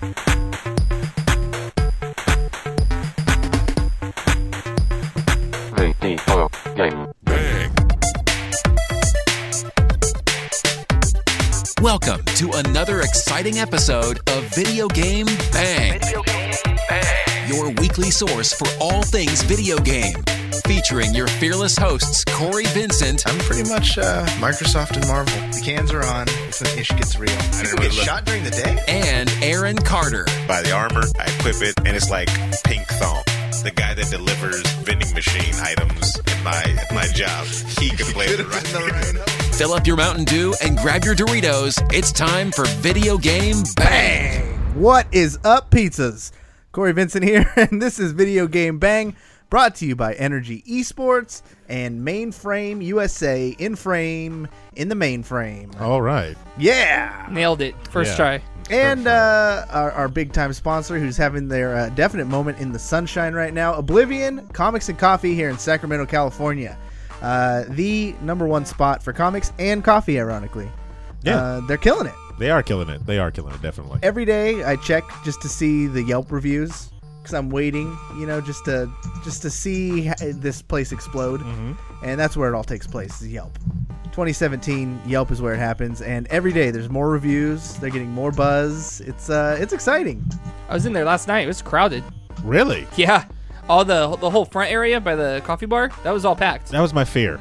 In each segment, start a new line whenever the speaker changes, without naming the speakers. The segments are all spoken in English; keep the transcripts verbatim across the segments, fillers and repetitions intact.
Video Game Bang.
Welcome to another exciting episode of Video Game Bang. Video Game Bang. Your weekly source for all things video game. Featuring your fearless hosts, Corey Vincent.
I'm pretty much uh, Microsoft and Marvel. The cans are on. It's when ish gets real. People get shot during the day?
And Aaron Carter.
Buy the armor, I equip it, and it's like pink thong. The guy that delivers vending machine items in my at my job, he can play it right.
Fill up your Mountain Dew and grab your Doritos. It's time for Video Game Bang.
What is up, pizzas? Corey Vincent here, and this is Video Game Bang, brought to you by Energy Esports and Mainframe U S A, in frame, in the mainframe.
All right.
Yeah!
Nailed it. First
Yeah.
try.
And uh, our, our big-time sponsor, who's having their uh, definite moment in the sunshine right now, Oblivion Comics and Coffee here in Sacramento, California. Uh, the number one spot for comics and coffee, ironically.
Yeah.
Uh, they're killing it.
They are killing it. They are killing it, definitely.
Every day I check just to see the Yelp reviews because I'm waiting, you know, just to just to see this place explode.
Mm-hmm.
And that's where it all takes place, is Yelp. twenty seventeen, Yelp is where it happens, and every day there's more reviews. They're getting more buzz. It's uh, it's exciting.
I was in there last night. It was crowded.
Really?
Yeah. All the the whole front area by the coffee bar, that was all packed.
That was my fear.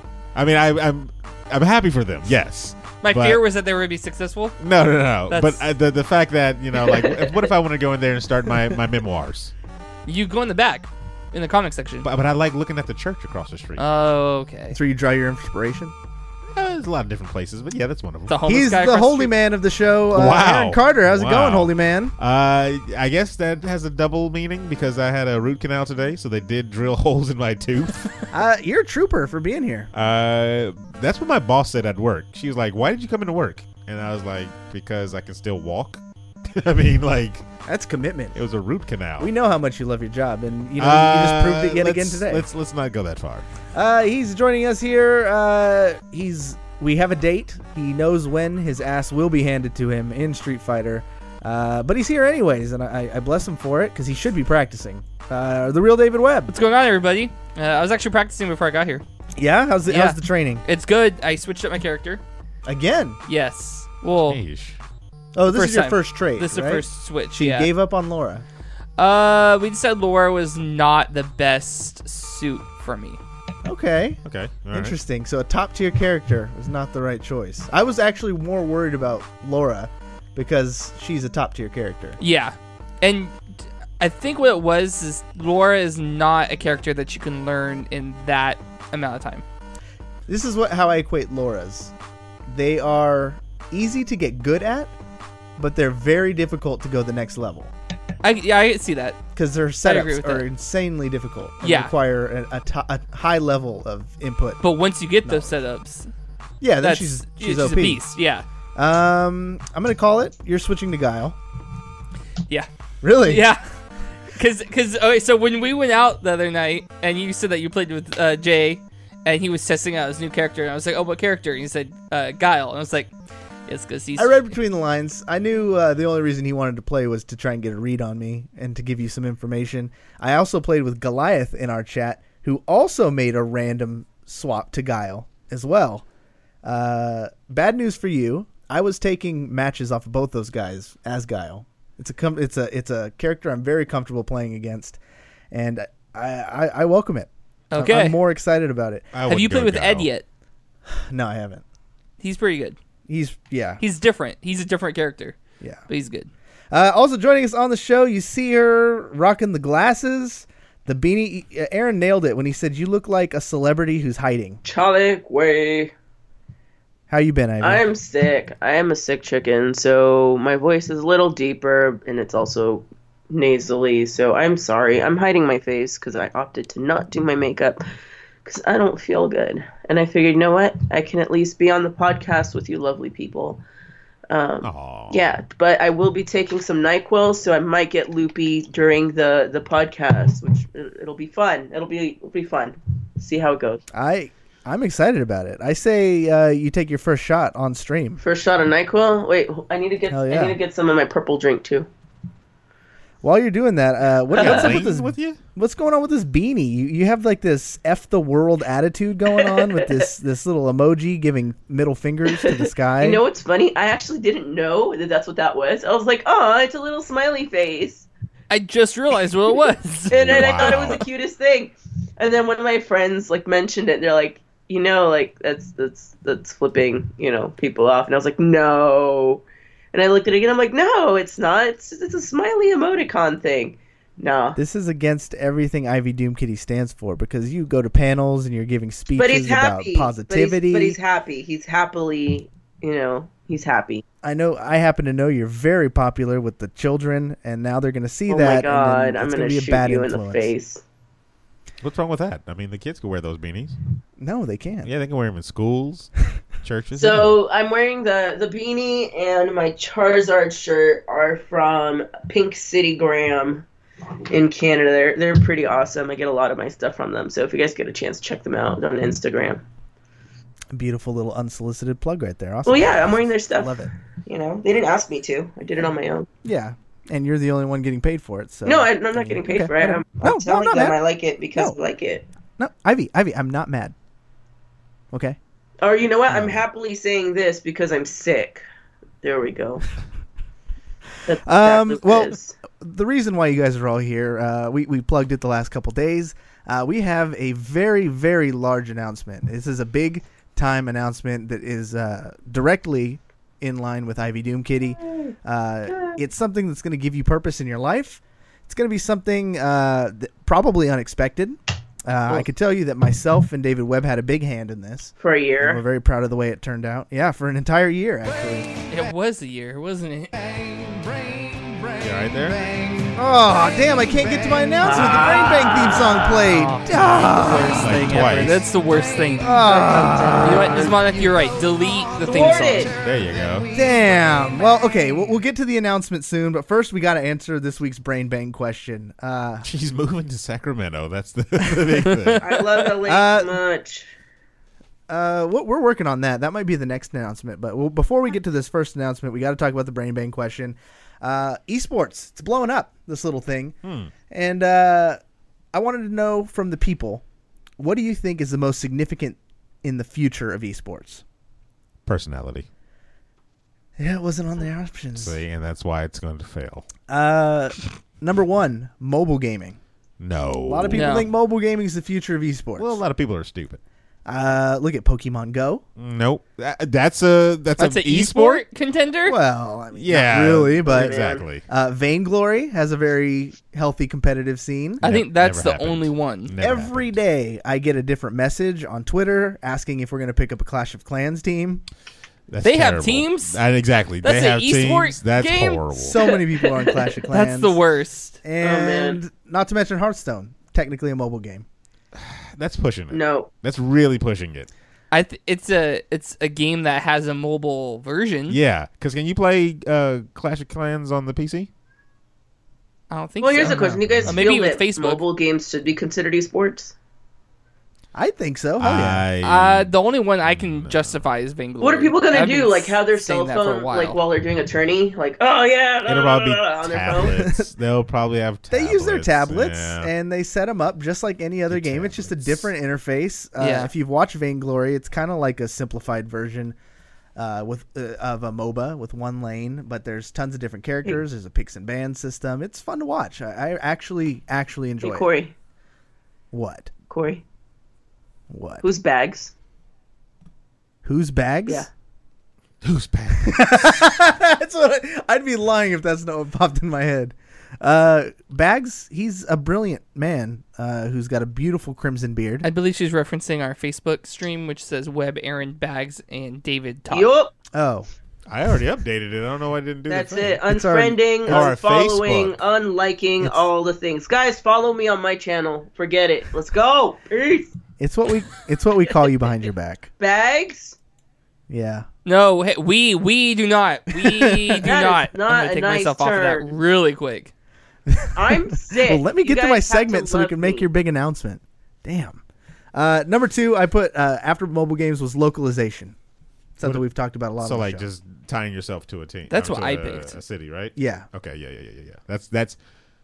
I mean, I, I'm I'm happy for them, yes.
My
but-
fear was that they were going to be successful.
No, no, no.
That's-
But uh, the the fact that, you know, like, if, what if I want to go in there and start my, my memoirs?
You go in the back, in the comic section.
But, but I like looking at the church across the street.
Oh, okay.
That's where you draw your inspiration.
Uh, there's a lot of different places, but yeah, that's one of them.
The homeless
He's
guy
the
across
holy
street.
man of the show, uh,
Wow.
Aaron Carter. How's it
Wow.
going, holy man?
Uh, I guess that has a double meaning because I had a root canal today, so they did drill holes in my tooth.
Uh, you're a trooper for being here.
Uh, that's what my boss said at work. She was like, "Why did you come into work?" And I was like, "Because I can still walk." I mean, like,
That's commitment.
it was a root canal.
We know how much you love your job, and you know
Uh,
you just proved it yet again
let's-
today.
Let's let's not go that far.
Uh, he's joining us here. Uh, he's we have a date. He knows when his ass will be handed to him in Street Fighter. Uh, but he's here anyways, and I, I bless him for it because he should be practicing. Uh, the real David Webb.
What's going on, everybody? Uh, I was actually practicing before I got here.
Yeah, how's the
Yeah.
how's the training?
It's good. I switched up my character.
Again?
Yes. Well,
Yeesh.
Oh, this
First
is your
time.
first trait.
this is
right?
the first switch.
She
yeah.
gave up on Laura.
Uh, we decided Laura was not the best suit for me.
Okay.
Okay. All right.
Interesting. So a top tier character was not the right choice. I was actually more worried about Laura because she's a top tier character.
Yeah, and I think what it was is Laura is not a character that you can learn in that amount of time.
This is what how I equate Laura's. They are easy to get good at, but they're very difficult to go the next level
I yeah, I can see that.
because their
agree
setups
with
are
that.
insanely difficult and
Yeah.
require a, a, to- a high level of input.
But once you get those setups,
Yeah, then
that's
she's she's,
she's
O P.
a beast. Yeah,
Um, I'm gonna call it. You're switching to Guile.
yeah,
Really?
yeah. Because because okay, so when we went out the other night and you said that you played with uh, Jay and he was testing out his new character and I was like, oh, what character? And he said uh, Guile, and I was like, it's because he's.
I read between the lines. I knew uh, the only reason he wanted to play was to try and get a read on me and to give you some information. I also played with Goliath in our chat, who also made a random swap to Guile as well. Uh, bad news for you. I was taking matches off of both those guys as Guile. It's a com- it's a it's a character I'm very comfortable playing against, and I I, I welcome it. I'm-
Okay.
I'm more excited about it.
I
Have
wouldn't
you played
go
with
Guile.
Ed yet?
No, I haven't.
He's pretty good.
He's yeah
He's different. He's a different character,
yeah.
but he's good.
Uh, also joining us on the show, you see her rocking the glasses, the beanie. Uh, Aaron nailed it when he said, "You look like a celebrity who's hiding."
Charlie Way.
How you been, Ivy?
I am sick. I am a sick chicken, so my voice is a little deeper, and it's also nasally, so I'm sorry. I'm hiding my face because I opted to not do my makeup because I don't feel good. And I figured, you know what? I can at least be on the podcast with you lovely people. Um,
Aw.
yeah, but I will be taking some NyQuil, so I might get loopy during the, the podcast, which it- it'll be fun. It'll be it'll be fun. See how it goes.
I I'm excited about it. I say uh, you take your first shot on stream.
First shot of NyQuil. Wait, I need to get
Hell yeah.
I need to get some of my purple drink too.
While you're doing that, uh, what, what's up with this?
with you?
What's going on with this beanie? You you have like this F the world attitude going on with this this little emoji giving middle fingers to the sky.
You know what's funny? I actually didn't know that that's what that was. I was like, oh, it's a little smiley face.
I just realized what it was.
And then I thought it was
Wow.
the cutest thing. And then one of my friends like mentioned it. They're like, you know, like that's that's that's flipping, you know, people off. And I was like, no. And I looked at it again. I'm like, no, it's not. It's it's a smiley emoticon thing. No.
This is against everything Ivy Doom Kitty stands for because you go to panels and you're giving speeches
But he's
about
happy.
positivity.
But he's, but he's happy. He's happily, you know, he's happy.
I know. I happen to know you're very popular with the children, and now they're going to see
Oh
that.
my
and
god,
then
I'm
it's
gonna,
gonna be a
shoot
bad
you
influence.
in the face.
What's wrong with that? I mean, the kids can wear those beanies.
No, they can't.
Yeah, they can wear them in schools, churches. anywhere.
So I'm wearing the the beanie and my Charizard shirt are from Pink City Graham in Canada. They're they're pretty awesome. I get a lot of my stuff from them. So if you guys get a chance, check them out on Instagram.
Beautiful little unsolicited plug right there. Awesome.
Well, yeah, I'm wearing their stuff.
Love it.
You know, they didn't ask me to. I did it on my own.
Yeah, and you're the only one getting paid for it. So
No, I, I'm not getting paid
Okay,
for it.
okay.
I'm,
No,
I'm
no,
telling
not
them
mad.
I like it because
No.
I like it.
No, Ivy, Ivy, I'm not mad. Okay.
Or you know what? I'm happily saying this because I'm sick. There we go. That's
Um,
exactly what
well,
it is.
the reason why you guys are all here, uh, we, we plugged it the last couple days. Uh, we have a very, very large announcement. This is a big time announcement that is uh, directly in line with Ivy Doom Kitty. Uh, it's something that's going to give you purpose in your life. It's going to be something uh, that probably unexpected. Uh, I could tell you that myself and David Webb had a big hand in this.
For a
And we're
year.
very proud of the way it turned out. Yeah, for an entire year, actually.
It was a year, wasn't it?
You all right there?
Oh, damn, I can't get to my announcement. The Brain Bang theme song played. Ah.
Worst
Like
thing
twice.
ever. That's the worst thing.
Ah.
You know what, Nismanek, you're right. Delete the theme
Thwarted.
song.
There you go.
Damn. Well, okay, we'll, we'll get to the announcement soon, but first we got to answer this week's Brain Bang question. Uh,
She's moving to Sacramento. That's the, the big thing.
I love L A
Uh,
so much.
uh, what we're working on that. That might be the next announcement, but well, before we get to this first announcement, we got to talk about the Brain Bang question. Uh, esports, it's blowing up, this little thing.
Hmm.
And uh, I wanted to know from the people, what do you think is the most significant in the future of esports?
Personality.
Yeah, it wasn't on the options.
See, and that's why it's going to fail.
Uh, number one, mobile gaming.
No.
A lot of people
No.
think mobile gaming is the future of esports.
Well, a lot of people are stupid.
Uh, look at Pokemon Go.
Nope. That, that's a that's,
That's
an
an esport contender?
Well, I mean,
Yeah,
not really, but
exactly.
uh, Vainglory has a very healthy competitive scene.
I think
Never
that's the
happened.
only one.
Never
Every
happened.
day, I get a different message on Twitter asking if we're going to pick up a Clash of Clans team.
That's
They have
terrible.
teams?
Uh, exactly.
That's
they
an
have
esport
teams. That's
game?
horrible.
So many people are on Clash of Clans.
That's the worst.
And
man.
not to mention Hearthstone, technically a mobile game.
That's pushing it.
No.
That's really pushing it.
I th- it's a it's a game that has a mobile version.
Yeah, because can you play uh, Clash of Clans on the P C?
I don't think
Well,
so.
here's the question: Do you guys
Uh, maybe
feel
with
that
Facebook.
mobile games should be considered esports?
I think so. Hell yeah.
I
Uh, the only one I can justify is Vainglory.
What are people gonna
I've
do?
been
Like have their
saying
cell
that for a
phone,
while.
like while they're doing a tourney, like oh yeah,
it'll probably be
on their phone.
tablets. They'll probably have.
They
Tablets.
use their tablets
Yeah.
and they set them up just like any other
The
game. It's just a
tablets.
different interface. Uh,
Yeah.
If you've watched Vainglory, it's kind of like a simplified version uh, with uh, of a MOBA with one lane, but there's tons of different characters. There's a picks and bans system. It's fun to watch. I, I actually actually enjoy
Hey
it.
Corey,
What?
Corey,
What?
whose bags?
Whose bags?
Yeah.
Who's back?
That's what I, I'd be lying if that's not what popped in my head. Uh, Bags, he's a brilliant man uh, who's got a beautiful crimson beard.
I believe she's referencing our Facebook stream, which says Webb, Aaron, Bags, and David Todd.
Yup,
Oh,
I already updated it. I don't know why I didn't do
that's
the thing.
it.
It's our-
Unfriending,
Or our
unfollowing,
Facebook.
unliking,
It's-
all the things. Guys, follow me on my channel. Forget it. Let's go. Peace.
it's what we it's what we call you behind your back.
Bags.
Yeah.
No, hey, we we do not. We do
That is
not.
not
I'm
a
gonna take
nice
myself off of that
turn.
really quick.
I'm sick.
Well, let me
You
get to
guys
my
have to
segment so we
love
can make
me.
your big announcement. Damn. Uh, number two, I put uh, after mobile games was localization. Something
What-
we've talked about a lot.
So
on the
like
show.
just tying yourself to a team.
That's
um,
what
to
I
a-
picked.
A city, right?
yeah.
Okay. Yeah. Yeah. Yeah. Yeah. Yeah. That's that's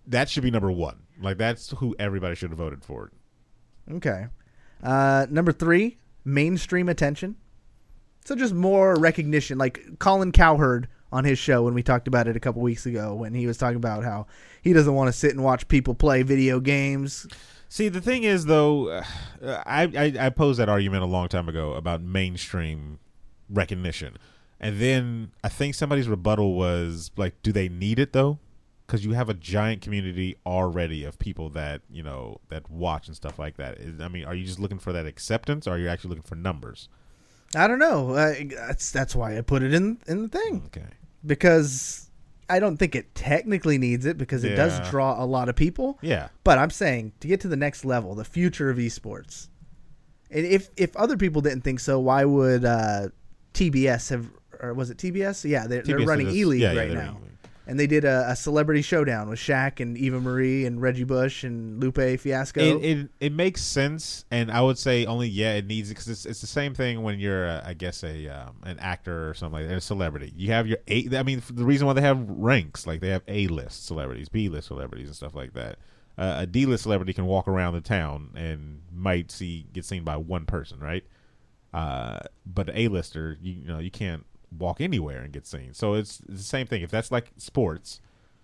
that should be number one. Like that's who everybody should have voted for.
Okay. Uh, number three, mainstream attention. So just more recognition, like Colin Cowherd on his show when we talked about it a couple weeks ago when he was talking about how he doesn't want to sit and watch people play video games.
See, the thing is, though, uh, I, I, I posed that argument a long time ago about mainstream recognition. And then I think somebody's rebuttal was, like, do they need it, though? Because you have a giant community already of people that, you know, that watch and stuff like that. Is, I mean, are you just looking for that acceptance, or are you actually looking for numbers?
I don't know. Uh, that's that's why I put it in in the thing.
Okay.
Because I don't think it technically needs it because it
Yeah.
does draw a lot of people.
Yeah.
But I'm saying to get to the next level, the future of esports. And if if other people didn't think so, why would uh, T B S have, or was it T B S? Yeah, they're,
T B S
they're running
is-
E-League
yeah, yeah,
right
they're
now.
E-League.
And they did a, a celebrity showdown with Shaq and Eva Marie and Reggie Bush and Lupe Fiasco.
It, it it makes sense, and I would say only yeah it needs it because it's it's the same thing when you're uh, I guess a um, an actor or something like that, a celebrity. You have your A. I mean, the reason why they have ranks, like they have A list celebrities, B list celebrities, and stuff like that. Uh, a D list celebrity can walk around the town and might see get seen by one person, right? Uh, but the A lister, you, you know, you can't walk anywhere and get seen. So it's, it's the same thing. If that's like sports,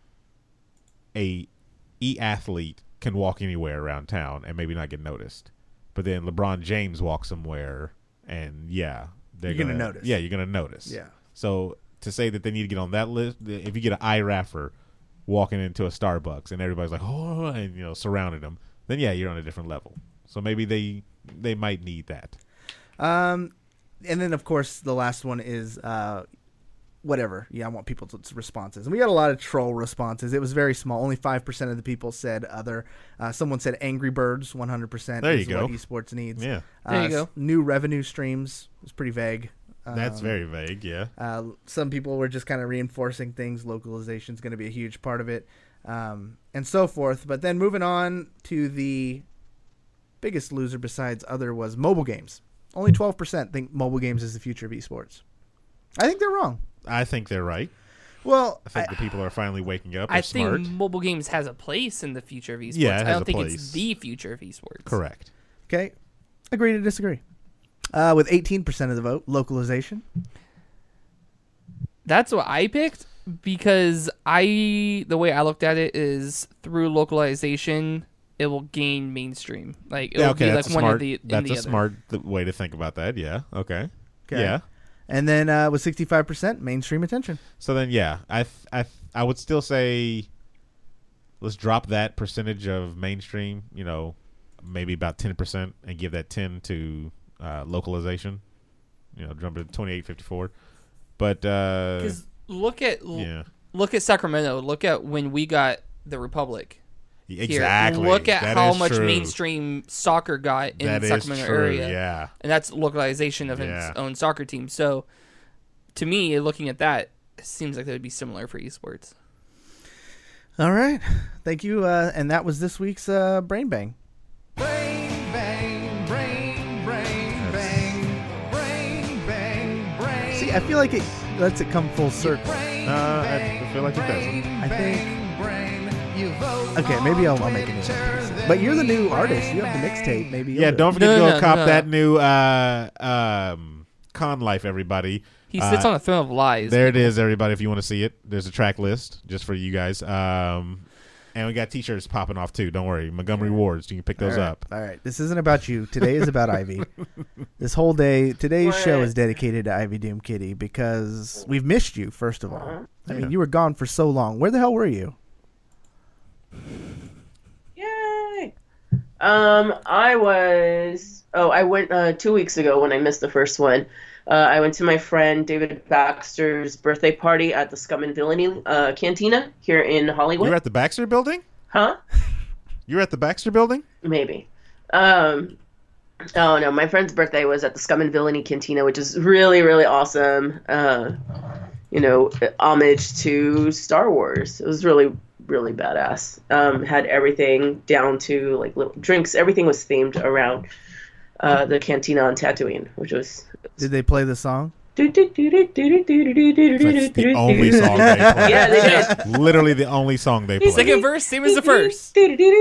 a e-athlete can walk anywhere around town and maybe not get noticed. But then LeBron James walks somewhere and yeah, they're
You're
gonna,
gonna notice.
Yeah, you're gonna notice.
Yeah.
So to say that they need to get on that list, if you get an iRapper walking into a Starbucks and everybody's like, oh, and you know, surrounded them, then yeah, you're on a different level. So maybe they they might need that.
Um, and then of course the last one is uh, whatever. Yeah, I want people's responses, and we got a lot of troll responses. It was very small. Only five percent of the people said other. Uh, someone said Angry Birds. One hundred percent.
There you
is
go.
What esports needs.
Yeah.
Uh,
There you go.
s- New revenue streams was pretty vague.
That's
Um,
very vague. Yeah.
Uh, some people were just kind of reinforcing things. Localization is going to be a huge part of it, um, and so forth. But then moving on to the biggest loser besides other was mobile games. Only twelve percent think mobile games is the future of esports. I think they're wrong.
I think they're right.
Well,
I think
I-
the people are finally waking up.
I
They're
think
smart.
mobile games has a place in the future of esports.
Yeah, it
I
has
don't
a
think
place.
it's the future of esports.
Correct.
okay, agree to disagree. Uh, with eighteen percent of the vote, localization.
That's what I picked because I the way I looked at it is through localization it will gain mainstream. Like it
Yeah,
will
okay,
be
that's
like
a
one
smart.
of the in
that's
the
a
other.
smart th- way to think about that. Yeah. Okay.
Okay.
Yeah.
And then uh, with sixty-five percent, mainstream attention.
So then, yeah, I th- I th- I would still say let's drop that percentage of mainstream. You know, maybe about ten percent, and give that ten to uh, localization. You know, jump to twenty-eight fifty-four. But uh,
Because look at
yeah,
look at Sacramento. Look at when we got the Republic. Here.
exactly.
Look at
That
how
is
much
true.
mainstream soccer got in
That
the
is
Sacramento
true,
area.
Yeah.
And that's localization of
Yeah.
its own soccer team. So, to me, looking at that, it seems like that would be similar for esports.
All right, thank you. Uh, and that was this week's uh, Brain Bang.
Brain bang, brain, brain, bang, brain, bang, brain.
See, I feel like it lets it come full circle.
Brain,
Uh, I
bang,
feel like it
brain,
doesn't.
I think-
bang, brain. You vote
Okay, maybe I'll, I'll
on
make it.
Twitter,
Into
then
But you're the
you
new
brain,
artist. You have the
bang.
mixtape. Maybe. you'll
Yeah,
do
don't
it.
forget
No,
to go
no,
cop
no.
that new uh, um, Con Life, everybody.
He sits
Uh,
on a throne of lies.
There it is, everybody. If you want to see it, there's a track list just for you guys. Um, and we got T-shirts popping off too. Don't worry, Montgomery Wards. You can pick those
All right.
up.
All right. This isn't about you. Today is about Ivy. This whole day, today's
What?
show is dedicated to Ivy Doom Kitty because we've missed you. First of all, I
Yeah.
mean, you were gone for so long. Where the hell were you?
Yay! Um, I was. Oh, I went uh, two weeks ago when I missed the first one. Uh, I went to my friend David Baxter's birthday party at the Scum and Villainy uh, Cantina here in Hollywood.
You were at the Baxter Building.
Huh?
You were at the Baxter Building.
Maybe. Um, oh no, my friend's birthday was at the Scum and Villainy Cantina, which is really, really awesome. Uh, you know, homage to Star Wars. It was really, really badass. Um, had everything down to like little drinks. Everything was themed around uh, the cantina on Tatooine, which was
Did they play the song?
Do, do, do, do, do, do, do, do, do,
That's
do,
the
do,
only
do.
song they play.
Yeah, they did.
Literally the only song they play.
Second verse, same as the first.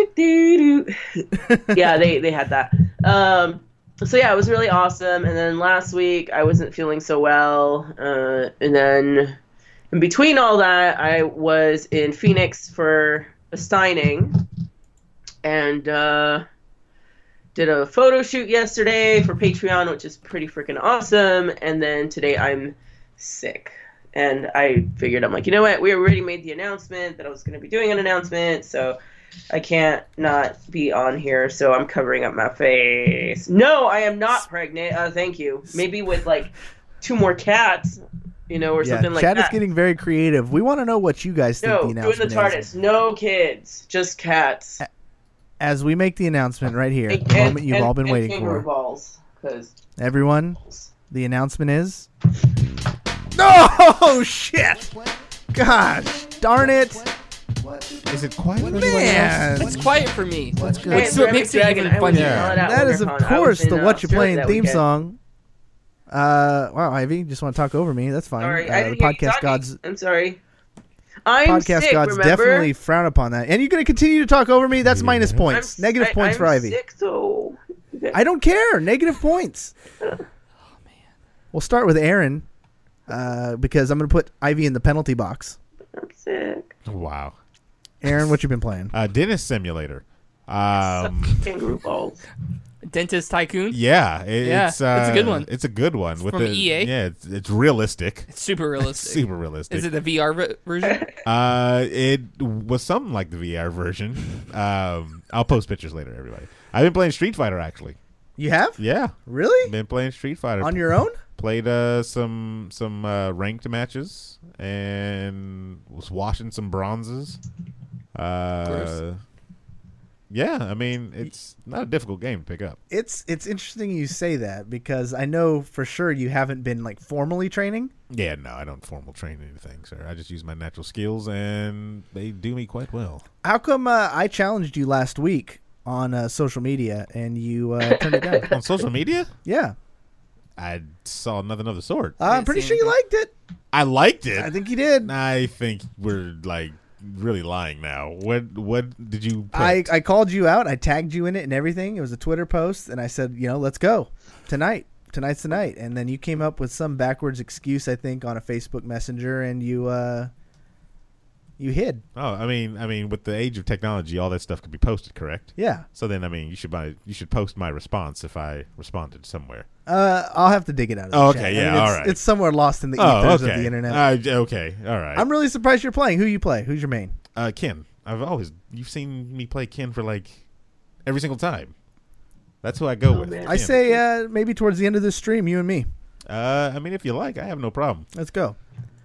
Yeah, they they had that. Um, so yeah, it was really awesome. And then last week I wasn't feeling so well, uh, and then in between all that, I was in Phoenix for a signing, and uh, did a photo shoot yesterday for Patreon, which is pretty freaking awesome. And then today I'm sick. And I figured, I'm like, you know what? We already made the announcement that I was going to be doing an announcement, so I can't not be on here. So I'm covering up my face. No, I am not pregnant. Uh, thank you. Maybe with like two more cats, you know, or
Yeah,
something like
Chad
that.
is getting very creative. We want to know what you guys think
no,
the
doing the
announcement
TARDIS.
is.
No kids, just cats.
As we make the announcement right here,
And-
the moment you've
and-
all been
and
waiting
kangaroo
for.
balls, 'cause-
Everyone, the announcement is... No, shit! Gosh, darn it!
Is it quiet? for everybody
Man!
It's quiet for me.
That's good.
Hey,
That's what
Dragon
makes it
Dragon,
even
I was
funnier.
yelling at
That is, of
WonderCon. I was
course,
in,
the
uh,
What You
Australia
Playing
that
theme
weekend.
song. Uh, wow, Ivy, you just want to talk over me. That's fine.
Sorry,
uh,
I
the
didn't hear you
podcast
talking.
gods,
I'm sorry. I'm
podcast
sick,
gods
remember?
definitely frown upon that. And you're going to continue to talk over me? That's minus
I'm,
points. Negative
I,
points
I'm
for Ivy.
sick, so...
I don't care. Negative points. We'll start with Aaron, uh, because I'm going to put Ivy in the penalty box.
I'm sick.
Wow.
Aaron, what you been playing?
Uh, Dentist Simulator. Um,
Kangaroo balls.
Dentist Tycoon.
yeah, it,
Yeah,
it's uh,
it's a good one.
It's a good one with
from
the
E A.
Yeah, it's, it's realistic.
It's super realistic.
Super realistic.
Is it the V R v- version?
Uh, it was something like the V R version. Um, I'll post pictures later, everybody. I've been playing Street Fighter actually.
You have?
Yeah,
Really?
been playing Street Fighter
On your own?
Played uh, some some uh, ranked matches and was washing some bronzes. Uh,
Gross.
yeah, I mean it's not a difficult game to pick up.
It's it's interesting you say that because I know for sure you haven't been like formally training.
Yeah, no, I don't formal train anything, sir. I just use my natural skills and they do me quite well.
How come uh, I challenged you last week on uh, social media and you uh, turned it down?
On social media,
Yeah,
I saw nothing of the sort.
uh, I'm pretty sure you liked it.
I liked it.
I think you did.
I think we're like really lying now. What what did you put?
I, I called you out. I tagged you in it and everything. It was a Twitter post, and I said, you know, let's go tonight. Tonight's the night. And then you came up with some backwards excuse, I think, on a Facebook Messenger, and you uh, you hid.
Oh, I mean, I mean, with the age of technology, all that stuff could be posted, correct?
Yeah.
So then, I mean, you should buy, you should post my response if I responded somewhere.
Uh, I'll have to dig it out. Of the
Oh,
chat.
okay,
I mean,
yeah,
it's,
all right.
It's somewhere lost in the
Oh,
ethers
okay.
of the internet.
Uh, okay, all right.
I'm really surprised you're playing. Who you play? Who's your main?
uh, Ken. I've always you've seen me play Ken for like every single time. That's who I go
Oh,
with.
man.
I
Ken.
say uh, maybe towards the end of this stream, you and me.
Uh, I mean, if you like, I have no problem.
Let's go.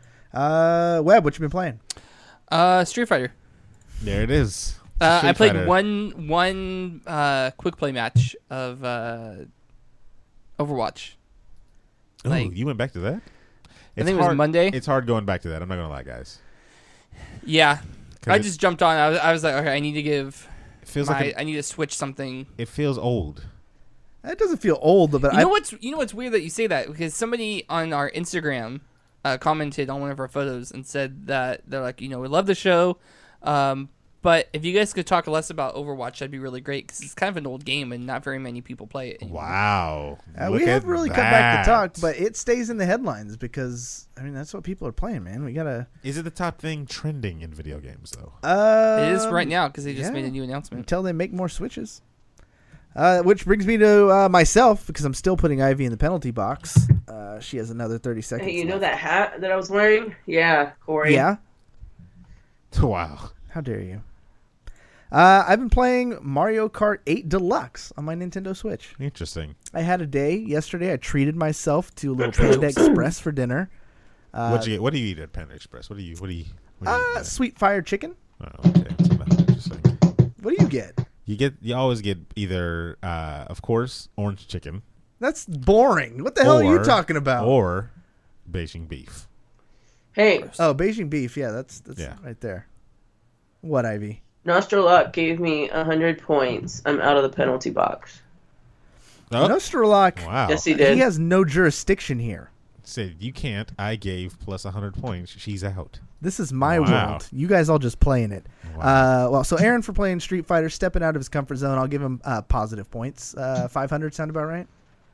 Uh, Webb, what you been playing?
Uh, Street Fighter.
There it is.
Uh, I
Street
played
Fighter.
one one uh, quick play match of uh, Overwatch.
Oh,
like-
you went back to that?
I
It's
think it was
hard-
Monday.
It's hard going back to that. I'm not gonna lie, guys.
Yeah,
'Cause
I
it-
just jumped on. I was, I was like, okay, I need to give.
It feels
My,
like a-
I need to switch something.
it feels old.
It doesn't feel old, but
You
I,
know what's you know what's weird that you say that because somebody on our Instagram uh, commented on one of our photos and said that they're like, you know, we love the show, um, but if you guys could talk less about Overwatch, that'd be really great because it's kind of an old game and not very many people play it anymore.
Wow.
uh,
Look
we
at
haven't really come back to talk,
that.
but it stays in the headlines because I mean that's what people are playing, man. We gotta.
Is it the top thing trending in video games though?
Uh,
It is right now because they just
yeah.
made a new announcement.
Until they make more switches. Uh, which brings me to uh, myself because I'm still putting Ivy in the penalty box. Uh, she has another thirty seconds.
Hey, you know
left.
that hat that I was wearing? Yeah, Corey.
Yeah.
Wow.
How dare you? Uh, I've been playing Mario Kart eight Deluxe on my Nintendo Switch.
Interesting.
I had a day yesterday. I treated myself to a little Panda Express for dinner. Uh,
what do you What do you eat at Panda Express? What do you What do you? What do you eat
uh,
there?
sweet fire chicken.
Oh, okay. That's not interesting.
What do you get?
You get you always get either, uh, of course, orange chicken.
That's boring. What the hell are you
or-
talking about?
Or Beijing beef.
Hey,
oh, Beijing beef. Yeah, that's that's
Yeah.
right there. What, Ivy?
Nostrolok gave me one hundred points. I'm out of the penalty box.
Oh,
Nostrolok.
wow.
Yes, he did.
He has no jurisdiction here.
Said you can't. I gave plus one hundred points. She's out.
This is my
Wow.
world. You guys all just playing it.
Wow.
Uh, well, so Aaron for playing Street Fighter, stepping out of his comfort zone. I'll give him uh, positive points. Uh, five hundred sound about right?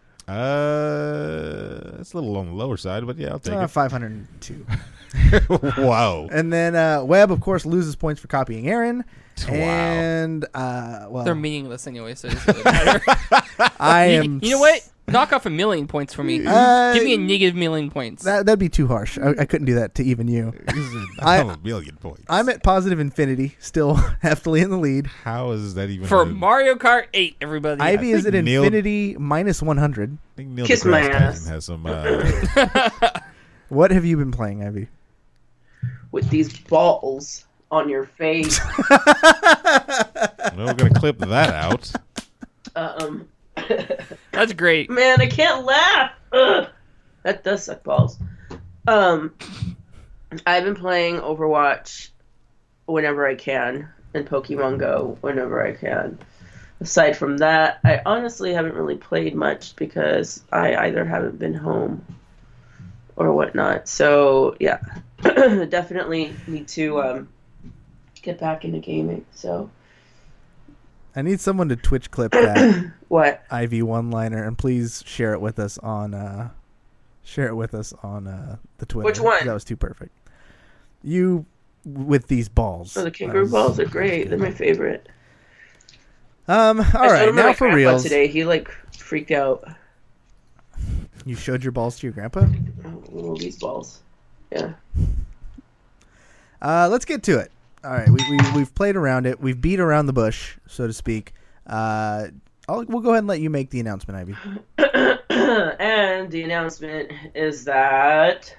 Uh, it's a little on the lower side, but yeah, I'll take
Uh, five hundred two.
it. Wow.
And then uh, Webb, of course, loses points for copying Aaron.
Wow.
And uh, well,
They're meaningless anyway, so it doesn't really matter.
I
you,
am.
you know what? Knock off a million points for me.
Uh,
Give me a negative million points.
That, that'd be too harsh. I, I couldn't do that to even you. I-
I'm a million points.
I'm at positive infinity, still heftily in the lead.
How is that even
for
a-
Mario Kart eight, everybody.
Ivy is at
think Neil-
infinity minus one hundred.
I think Neil
Kiss
deGrasse
my
Tyson
ass.
has some. Uh,
What have you been playing, Ivy?
With these balls on your face.
well, we're gonna clip that out.
um,
That's great.
man, I can't laugh. Ugh. That does suck balls. Um, I've been playing Overwatch whenever I can, and Pokemon Go whenever I can. Aside from that, I honestly haven't really played much because I either haven't been home or whatnot. So yeah, definitely need to um, get back into gaming. So
I need someone to Twitch clip that
what?
Ivy one-liner, and please share it with us on uh, share it with us on uh, the Twitter.
Which one?
That was too perfect. You with these balls.
Oh, the kangaroo
That was-
balls are great. They're my favorite.
Um. All
I showed
right,
them to
now
my
for
grandpa
reals.
Today he like freaked out.
You showed your balls to your grandpa.
Oh, little these balls. Yeah.
Uh, let's get to it. All right, we, we we've played around it. We've beat around the bush, so to speak. Uh, I'll, we'll go ahead and let you make the announcement, Ivy.
And the announcement is that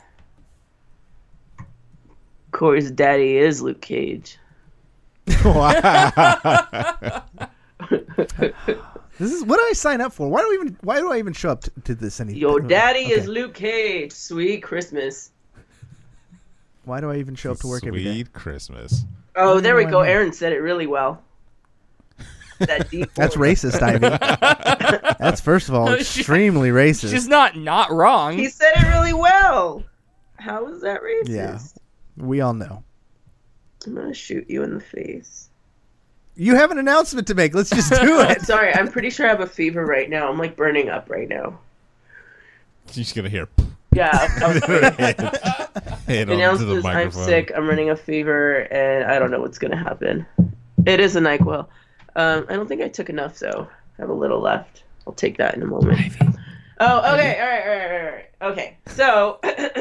Corey's daddy is Luke Cage.
This is what did I sign up for? Why do I even Why do I even show up to, to this? Any
Your daddy
Okay.
is Luke Cage. Sweet Christmas.
Why do I even show up to work every day?
Sweet Christmas.
Oh, there we
No,
go.
I know.
Aaron said it really well. That deep
That's
voice.
racist, Ivy. That's first of all extremely racist.
She's not not wrong.
He said it really well. How is that racist?
Yeah. We all know.
I'm gonna shoot you in the face.
You have an announcement to make. Let's just do it.
Sorry, I'm pretty sure I have a fever right now. I'm like burning up right now.
She's gonna hear.
Yeah. I was
Head
announced
onto the
this, I'm
microphone.
sick. I'm running a fever, and I don't know what's gonna happen. It is a NyQuil. Um, I don't think I took enough, so I have a little left. I'll take that in a moment. Oh, okay. All right, all right, all right, all right. Okay, so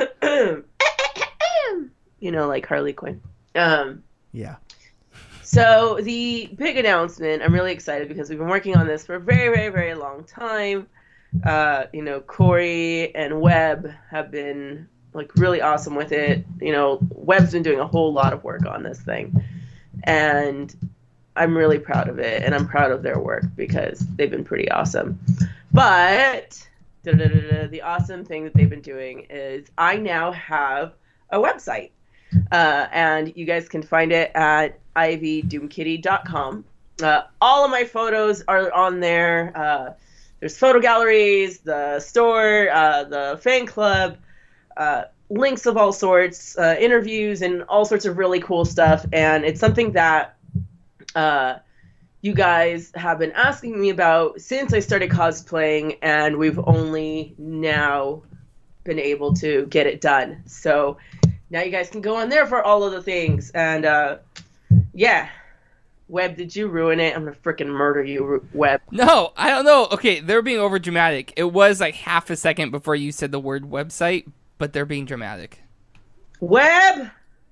you know, like Harley Quinn. Um,
Yeah.
so the big announcement, I'm really excited because we've been working on this for a very, very, very long time. Uh, you know, Corey and Webb have been like really awesome with it. You know, Webb's been doing a whole lot of work on this thing, and I'm really proud of it, and I'm proud of their work because they've been pretty awesome. But da-da-da-da, the awesome thing that they've been doing is I now have a website, uh, and you guys can find it at ivy doom kitty dot com. Uh, all of my photos are on there. Uh, there's photo galleries, the store, uh, the fan club, uh, links of all sorts, uh, interviews, and all sorts of really cool stuff. And it's something that uh, you guys have been asking me about since I started cosplaying, and we've only now been able to get it done. So now you guys can go on there for all of the things. And uh, yeah, Webb, did you ruin it? I'm gonna freaking murder you, Webb.
No, I don't know. Okay, they're being over dramatic. It was like half a second before you said the word website, but they're being dramatic.
Webb!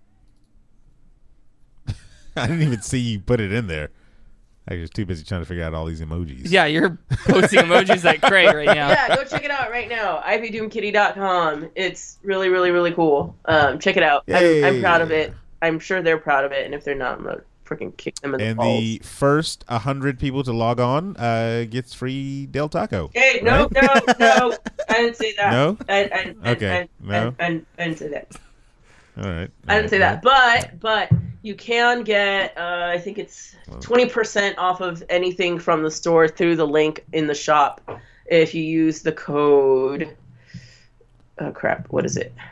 I didn't even see you put it in there. I was too busy trying to figure out all these emojis.
Yeah, you're posting emojis like cray right now.
Yeah, go check it out right now. ivy doom kitty dot com. It's really, really, really cool. Um, check it out. I'm, I'm
Yay.
proud of it. I'm sure they're proud of it, and if they're not, I'm gonna freaking kick them in the
And
balls.
the first one hundred people to log on uh, gets free Del Taco.
Hey, no,
right?
no, no. I didn't say that.
No?
I, I, I,
Okay,
I,
no?
I, I, I didn't say that.
All right.
I didn't say that. But, but you can get, uh, I think it's twenty percent off of anything from the store through the link in the shop if you use the code oh crap, what is it?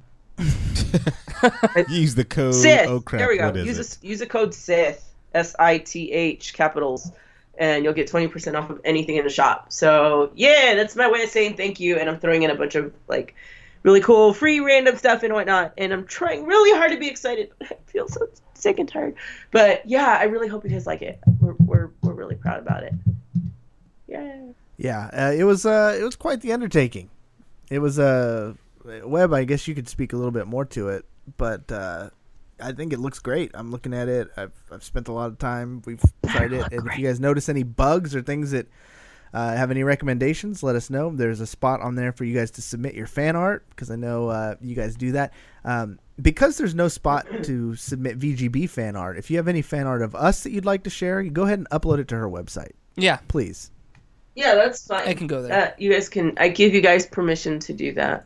Use the code.
Sith.
Oh crap!
There we go.
What is
Use
it?
a, use a code Sith, S I T H capitals, and you'll get twenty percent off of anything in the shop. So yeah, that's my way of saying thank you. And I'm throwing in a bunch of like really cool free random stuff and whatnot. And I'm trying really hard to be excited, but I feel so sick and tired. But yeah, I really hope you guys like it. We're we're we're really proud about it. Yeah.
Yeah, uh, it was uh, it was quite the undertaking. It was a uh, Webb. I guess you could speak a little bit more to it, but uh, I think it looks great. I'm looking at it. I've I've spent a lot of time. We've tried it, and if you guys notice any bugs or things that uh, have any recommendations, let us know. There's a spot on there for you guys to submit your fan art because I know uh, you guys do that. Um, because there's no spot to submit V G B fan art. If you have any fan art of us that you'd like to share, you go ahead and upload it to her website.
Yeah,
please.
Yeah, that's fine.
I can go there.
Uh, you guys can. I give you guys permission to do that.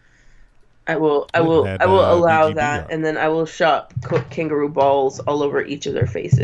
I will. I
We
will.
had,
I will
uh,
allow
B G B
that,
art.
and then I will shop co- kangaroo balls all over each of their faces.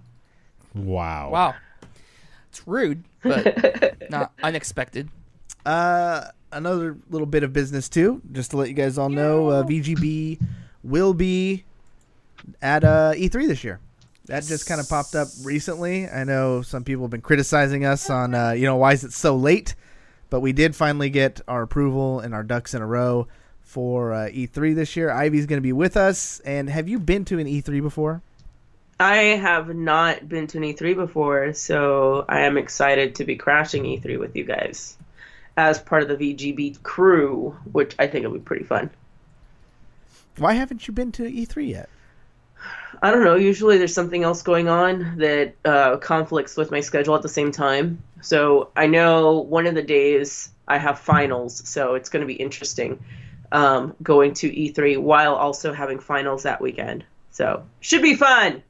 Wow.
Wow, it's rude, but not unexpected.
Uh, another little bit of business too, just to let you guys all know, uh, V G B will be at uh, E three this year. That just kind of popped up recently. I know some people have been criticizing us on, uh, you know, why is it so late? But we did finally get our approval and our ducks in a row for uh, E three this year. Ivy's going to be with us. And have you been to an E three before?
I have not been to an E three before, so I am excited to be crashing E three with you guys as part of the V G B crew, which I think will be pretty fun.
Why haven't you been to E three yet?
I don't know. Usually there's something else going on that uh, conflicts with my schedule at the same time. So I know one of the days I have finals, so it's going to be interesting um, going to E three while also having finals that weekend. So should be fun.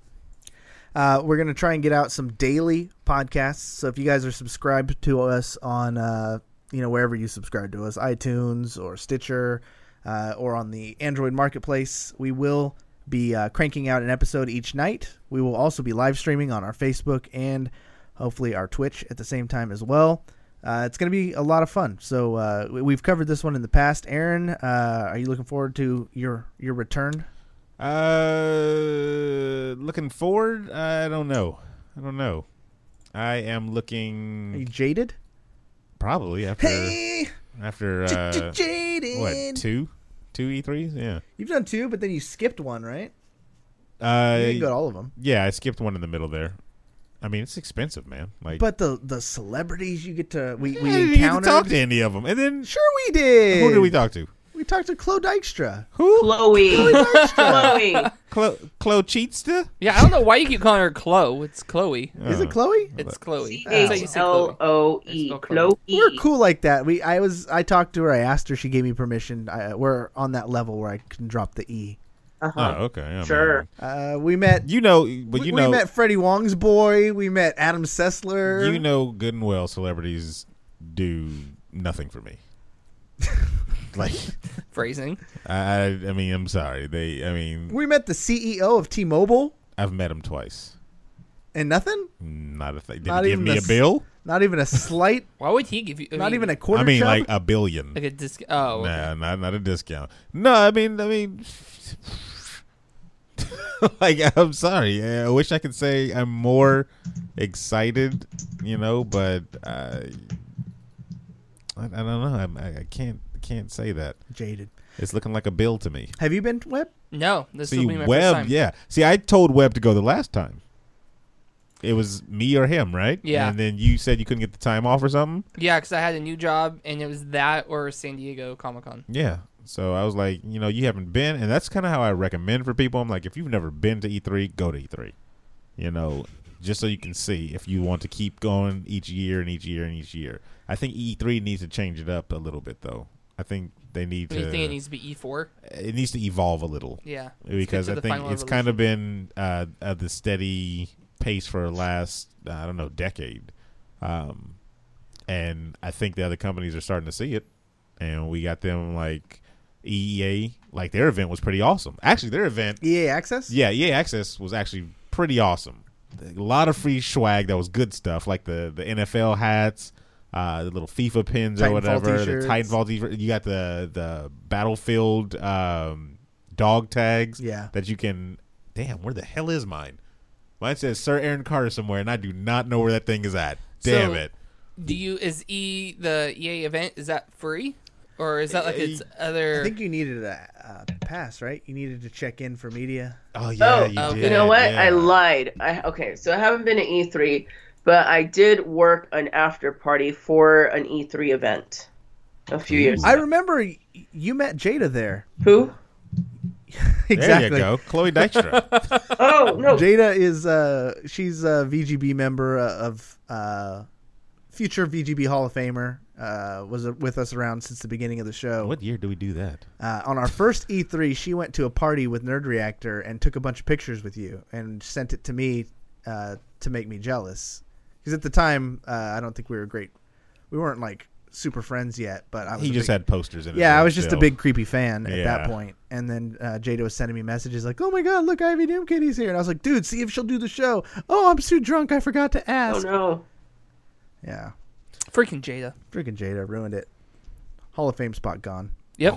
Uh, we're going to try and get out some daily podcasts. So if you guys are subscribed to us on, uh, you know, wherever you subscribe to us, iTunes or Stitcher uh, or on the Android Marketplace, we will be uh, cranking out an episode each night. We will also be live streaming on our Facebook and hopefully our Twitch at the same time as well. Uh, it's going to be a lot of fun. So uh, we've covered this one in the past. Aaron, uh, are you looking forward to your your return?
Uh, looking forward. I don't know. I don't know. I am looking.
Are you jaded?
Probably after
Hey,
after uh,
jaded.
what two two E threes? Yeah.
You've done two, but then you skipped one, right?
Uh,
You didn't go to all of them.
yeah, I skipped one in the middle there. I mean, it's expensive, man. Like,
But the the celebrities you get to we,
I
we
didn't even
encountered.
talk to any of them. And then
Sure, we did.
who did we talk to?
We talked to Chloe Dykstra.
Who?
Chloe. Chloe.
Chloe Chloe Cheatsta?
Yeah, I don't know why you keep calling her Chloe. It's Chloe.
Is
Oh.
it Chloe?
It's Chloe.
C
That's how you
H
say
L
Chloe.
O
It's
E.
spelled Chloe.
Chloe.
We're cool like that. We I was I talked to her. I asked her. She gave me permission. I, we're on that level where I can drop the e.
Uh-huh.
Oh, okay. I
Sure.
mean,
Uh, we met.
you know, but
we,
you
we
know,
met Freddie Wong's boy. We met Adam Sessler.
you know good and well celebrities do nothing for me. Like,
Phrasing.
I, I mean, I'm sorry. They, I mean,
We met the C E O of T-Mobile,
I've met him twice.
and nothing.
Not a thing. Did
Not
he give
even
me
the
a
s-
bill?
Not even a slight.
Why would he give you? I
not
mean,
even a quarter.
I mean,
chub?
like a billion.
like a disc. Oh, okay.
Nah, not not a discount. No, I mean, I mean, like, I'm sorry. I wish I could say I'm more excited, you know, but uh, I, I don't know. I'm, I, I can't can't say that.
Jaded.
It's looking like a bill to me.
Have you been, Webb?
No, this
See,
will be my first
Webb,
time.
yeah. See, I told Webb to go the last time. It was me or him, right?
Yeah.
And then you said you couldn't get the time off or something.
Yeah, because I had a new job, and it was that or San Diego Comic Con.
Yeah. So I was like, you know, you haven't been, and that's kind of how I recommend for people. I'm like, if you've never been to E three, go to E three. You know, just so you can see if you want to keep going each year and each year and each year. I think E three needs to change it up a little bit, though. I think they need
Do
to.
you think it needs to be E four?
it needs to evolve a little.
Yeah.
Because
to
I
the
think
final
it's kind of been uh, at the steady pace for the last, I don't know, decade. Um, and I think the other companies are starting to see it. And we got them like E A, like their event was pretty awesome. Actually, their event,
E A Access?
yeah, E A Access was actually pretty awesome. A lot of free swag that was good stuff, like the, the N F L hats, uh, the little FIFA pins
Titanfall
or whatever.
t-shirts.
The Titanfall t-shirt. You got the the Battlefield um, dog tags.
Yeah.
That you can. Damn, where the hell is mine? Mine says Sir Aaron Carter somewhere, and I do not know where that thing is at. Damn
So,
it.
Do you is E the E A event? Is that free, or is that like its other?
I think you needed a uh, pass, right? You needed to check in for media.
Oh yeah,
Oh,
you,
okay.
did,
you know what?
yeah.
I lied. I okay, so I haven't been to E three, but I did work an after party for an E three event a few years
I
ago.
remember y- you met Jada there.
Who?
Exactly.
There you go, Chloe Dykstra.
Oh no.
Jada is uh she's a V G B member uh, of uh future V G B Hall of Famer. Uh, was with us around since the beginning of the show.
What year do we do that?
Uh, on our first E three, she went to a party with Nerd Reactor and took a bunch of pictures with you and sent it to me uh, to make me jealous. Because at the time, uh, I don't think we were great. We weren't like super friends yet, but I was.
He
a
just
big,
had posters in. his
Yeah, I
room
was just
still.
a big creepy fan at
Yeah.
that point. And then uh, Jada was sending me messages like, "Oh my god, look, Ivy Doom Kitty's here," and I was like, "Dude, see if she'll do the show." Oh, I'm too drunk, I forgot to
Oh
ask.
no.
Yeah,
Freaking Jada.
freaking Jada ruined it. Hall of Fame spot gone.
Yep.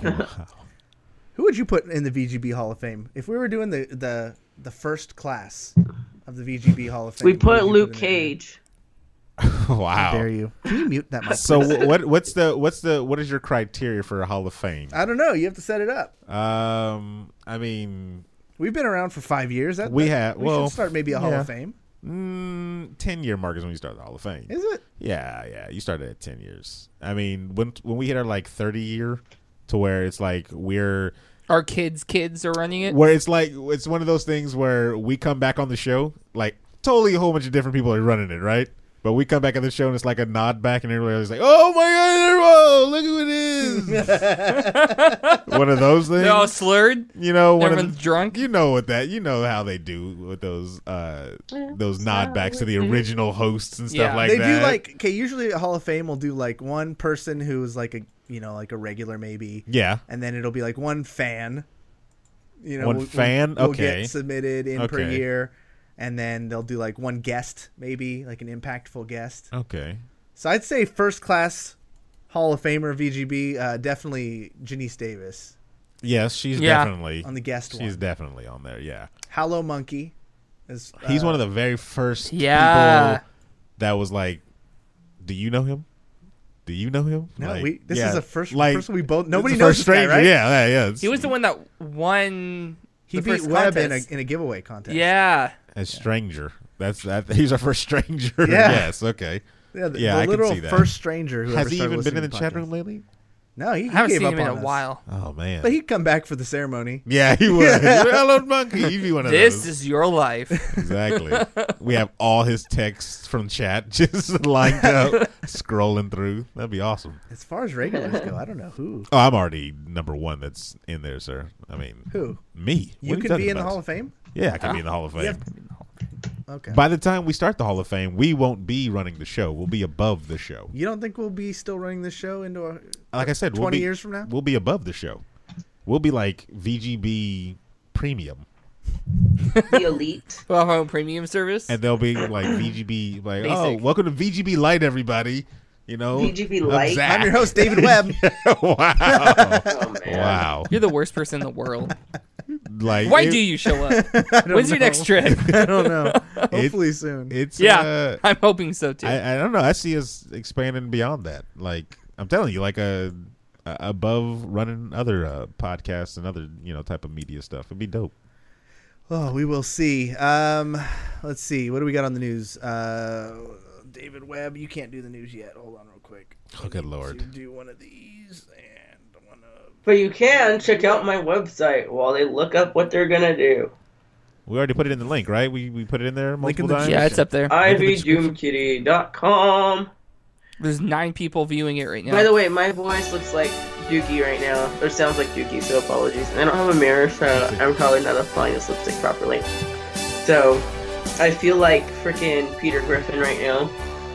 Who would you put in the V G B Hall of Fame if we were doing the the, the first class of the V G B Hall of Fame?
We
who
put
would you
Luke
in there?
Cage.
How
Wow.
dare you? Can you mute that mic?
So
please?
wh- what what's the what's the what is your criteria for a Hall of Fame?
I don't know. You have to set it up.
Um, I mean,
We've been around for five years. That,
We
that-
have-
We
well,
should start maybe a Hall
yeah.
of Fame.
mm, ten year mark is when you start the Hall of Fame.
Is it?
Yeah, yeah. You started at ten years. I mean, when when we hit our like thirty year, to where it's like we're
Our kids' kids are running it.
where it's like it's one of those things where we come back on the show like totally a whole bunch of different people are running it, right? But we come back on the show and it's like a nod back and everybody's like, "Oh my god, look who it is!" One of those things.
They're all slurred.
You know, one of
Everyone's
the,
drunk.
You know what that? You know how they do with those uh those nod backs to the original hosts and stuff
Yeah.
like
They
that.
do like okay. Usually, a Hall of Fame will do like one person who's like a you know like a regular maybe,
yeah.
and then it'll be like one fan. You know,
One
will-
fan?
will
Okay.
get submitted in per
Okay.
year, and then they'll do like one guest, maybe like an impactful guest.
Okay.
So I'd say first class Hall of Famer V G B, uh, definitely Janice Davis
Yes, she's
Yeah.
definitely
on the guest
she's
one.
definitely on there. Yeah.
Hallow Monkey is uh,
He's one of the very first
Yeah.
people that was like, "Do you know him? Do you know him?"
No,
Like,
we. This
yeah,
is the first
like,
person we both.
it's
Nobody
the
knows
first
this guy,
stranger.
right?
Yeah, yeah, yeah. It's-
He was the one that won.
He
the
beat
first
Webb in a
contest.
in a giveaway contest.
Yeah.
a stranger. That's that. He's our first stranger.
Yeah.
Yes. Okay.
yeah, the,
Yeah,
the
I can
literal
see that.
first stranger who
Has
ever
he
started
even been in
listening
the
to
chat
podcasts.
room lately?
No, he, he
I haven't
gave
seen
up
him in
on
a
us.
while.
Oh man.
But he'd come back for the ceremony.
yeah, he would. Hello, monkey. He'd be one of
This
those.
is your life.
Exactly. We have all his texts from chat just lined up, scrolling through. That'd be awesome.
As far as regulars go, I don't know who.
Oh, I'm already number one that's in there, sir. I mean,
Who?
me.
You can be in the Hall of Fame?
Yeah, I can be in the Hall of Fame.
have- Okay.
By the time we start the Hall of Fame, we won't be running the show. We'll be above the show.
You don't think we'll be still running this show into a
Like I said, we'll
twenty
be,
years from now?
we'll be above the show. We'll be like V G B Premium,
The Elite.
We'll have our own premium service.
and they'll be like V G B, like, oh,
Basic.
welcome to V G B Light, everybody. You know,
V G B
I'm
Light?
Zach.
I'm your host, David Webb.
wow,
Oh man.
wow.
You're the worst person in the world.
Like,
Why
it-
do you show up? When's your next trip?
I don't know. Hopefully soon.
It's
Yeah,
uh,
I'm hoping so too.
I, I don't know. I see us expanding beyond that. Like I'm telling you, like a, a above running other uh, podcasts and other you know type of media stuff. It'd be dope.
Oh, we will see. Um, let's see. What do we got on the news? Uh, David Webb, you can't do the news yet. Hold on real quick.
Oh, good
I need
lord.
to do one of these and one of...
But you can check out my website while they look up what they're gonna do.
We already put it in the link, right? We we put it in there
Link in
multiple
the
times.
yeah, it's up there.
ivy doom kitty dot com.
There's nine people viewing it right now.
By the way, my voice looks like Dookie right now, or sounds like Dookie, so apologies. And I don't have a mirror, so I'm probably not applying this lipstick properly. So, I feel like freaking Peter Griffin right now.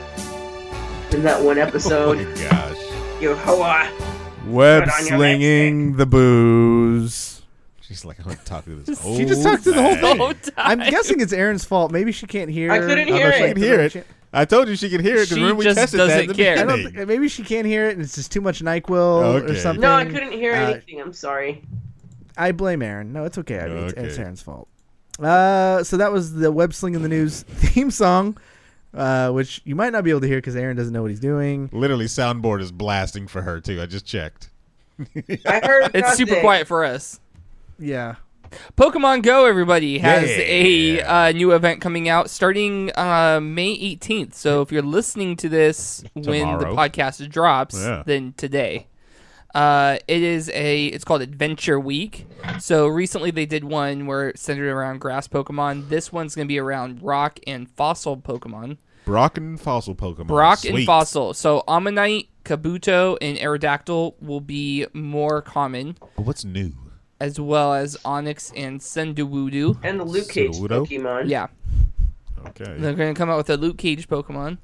In that one
Oh
episode,
my gosh.
yo, hoa!
Web
Put on your
slinging the booze.
She's like, I want to talk to this.
She just talked through the whole
thing.
thing. I'm guessing it's Aaron's fault. Maybe she can't hear.
I couldn't
Although
hear
she
it.
I can hear it. I told you she could hear it because
She
remember we
just
tested that
doesn't
in the
care.
I
beginning.
don't. Th- maybe she can't hear it, and it's just too much NyQuil
Okay.
or something.
No, I couldn't hear
Uh,
anything. I'm sorry.
I blame Aaron. No, it's okay. I mean, it's,
Okay.
it's Aaron's fault. Uh, so that was the Web Sling in the News theme song, uh, which you might not be able to hear because Aaron doesn't know what he's doing.
Literally, soundboard is blasting for her too. I just checked.
I heard
It's super
nothing.
quiet for us.
Yeah.
Pokemon Go, everybody, has
Yeah.
a uh, new event coming out starting uh, May eighteenth. So if you're listening to this when the
Tomorrow.
podcast drops,
Yeah.
then today. Uh, it is a. It's called Adventure Week. So recently they did one where it's centered around grass Pokemon. This one's going to be around rock and fossil Pokemon.
Brock and fossil Pokemon.
Brock
Sweet.
and fossil. So Ammonite, Kabuto, and Aerodactyl will be more common,
But what's new?
as well as Onyx and Sendowoodo.
And the Luke Cage
Pseudo?
Pokemon.
Yeah.
Okay.
They're going to come out with a Luke Cage Pokemon.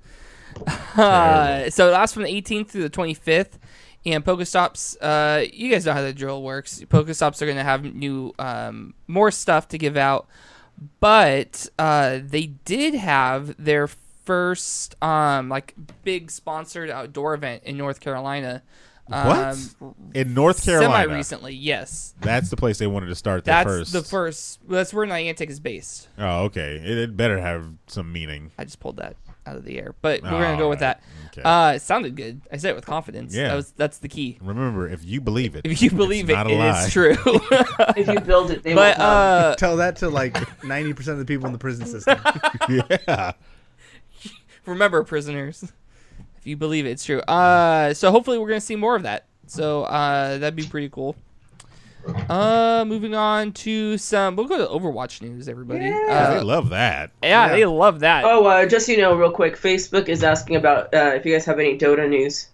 Uh, so it lasts from the eighteenth through the twenty-fifth. And Pokestops, uh, you guys know how the drill works. Pokestops are going to have new, um, more stuff to give out. But uh, they did have their first, um, like, big sponsored outdoor event in North Carolina.
What? In North Carolina.
Semi recently, yes.
That's the place they wanted to start their
That's
first.
the first. That's where Niantic is based.
Oh, okay. It, it better have some meaning.
I just pulled that out of the air, but we're
Oh,
gonna go with
right.
that.
Okay.
Uh, it sounded good. I said it with confidence.
Yeah.
that was that's the key.
Remember, if you believe it,
If you believe
it's
it,
not a
it
lie.
is true.
If you build it, they
but
will come.
uh,
Tell that to like ninety percent of the people in the prison system.
yeah.
remember, prisoners, if you believe it, it's true. Uh, so hopefully we're gonna see more of that. So uh, that'd be pretty cool. Uh, moving on to some. We'll go to Overwatch news, everybody.
Yeah.
they
Uh,
love that.
yeah,
Yeah.
they love that.
Oh, uh, just so you know, real quick, Facebook is asking about uh, if you guys have any Dota news.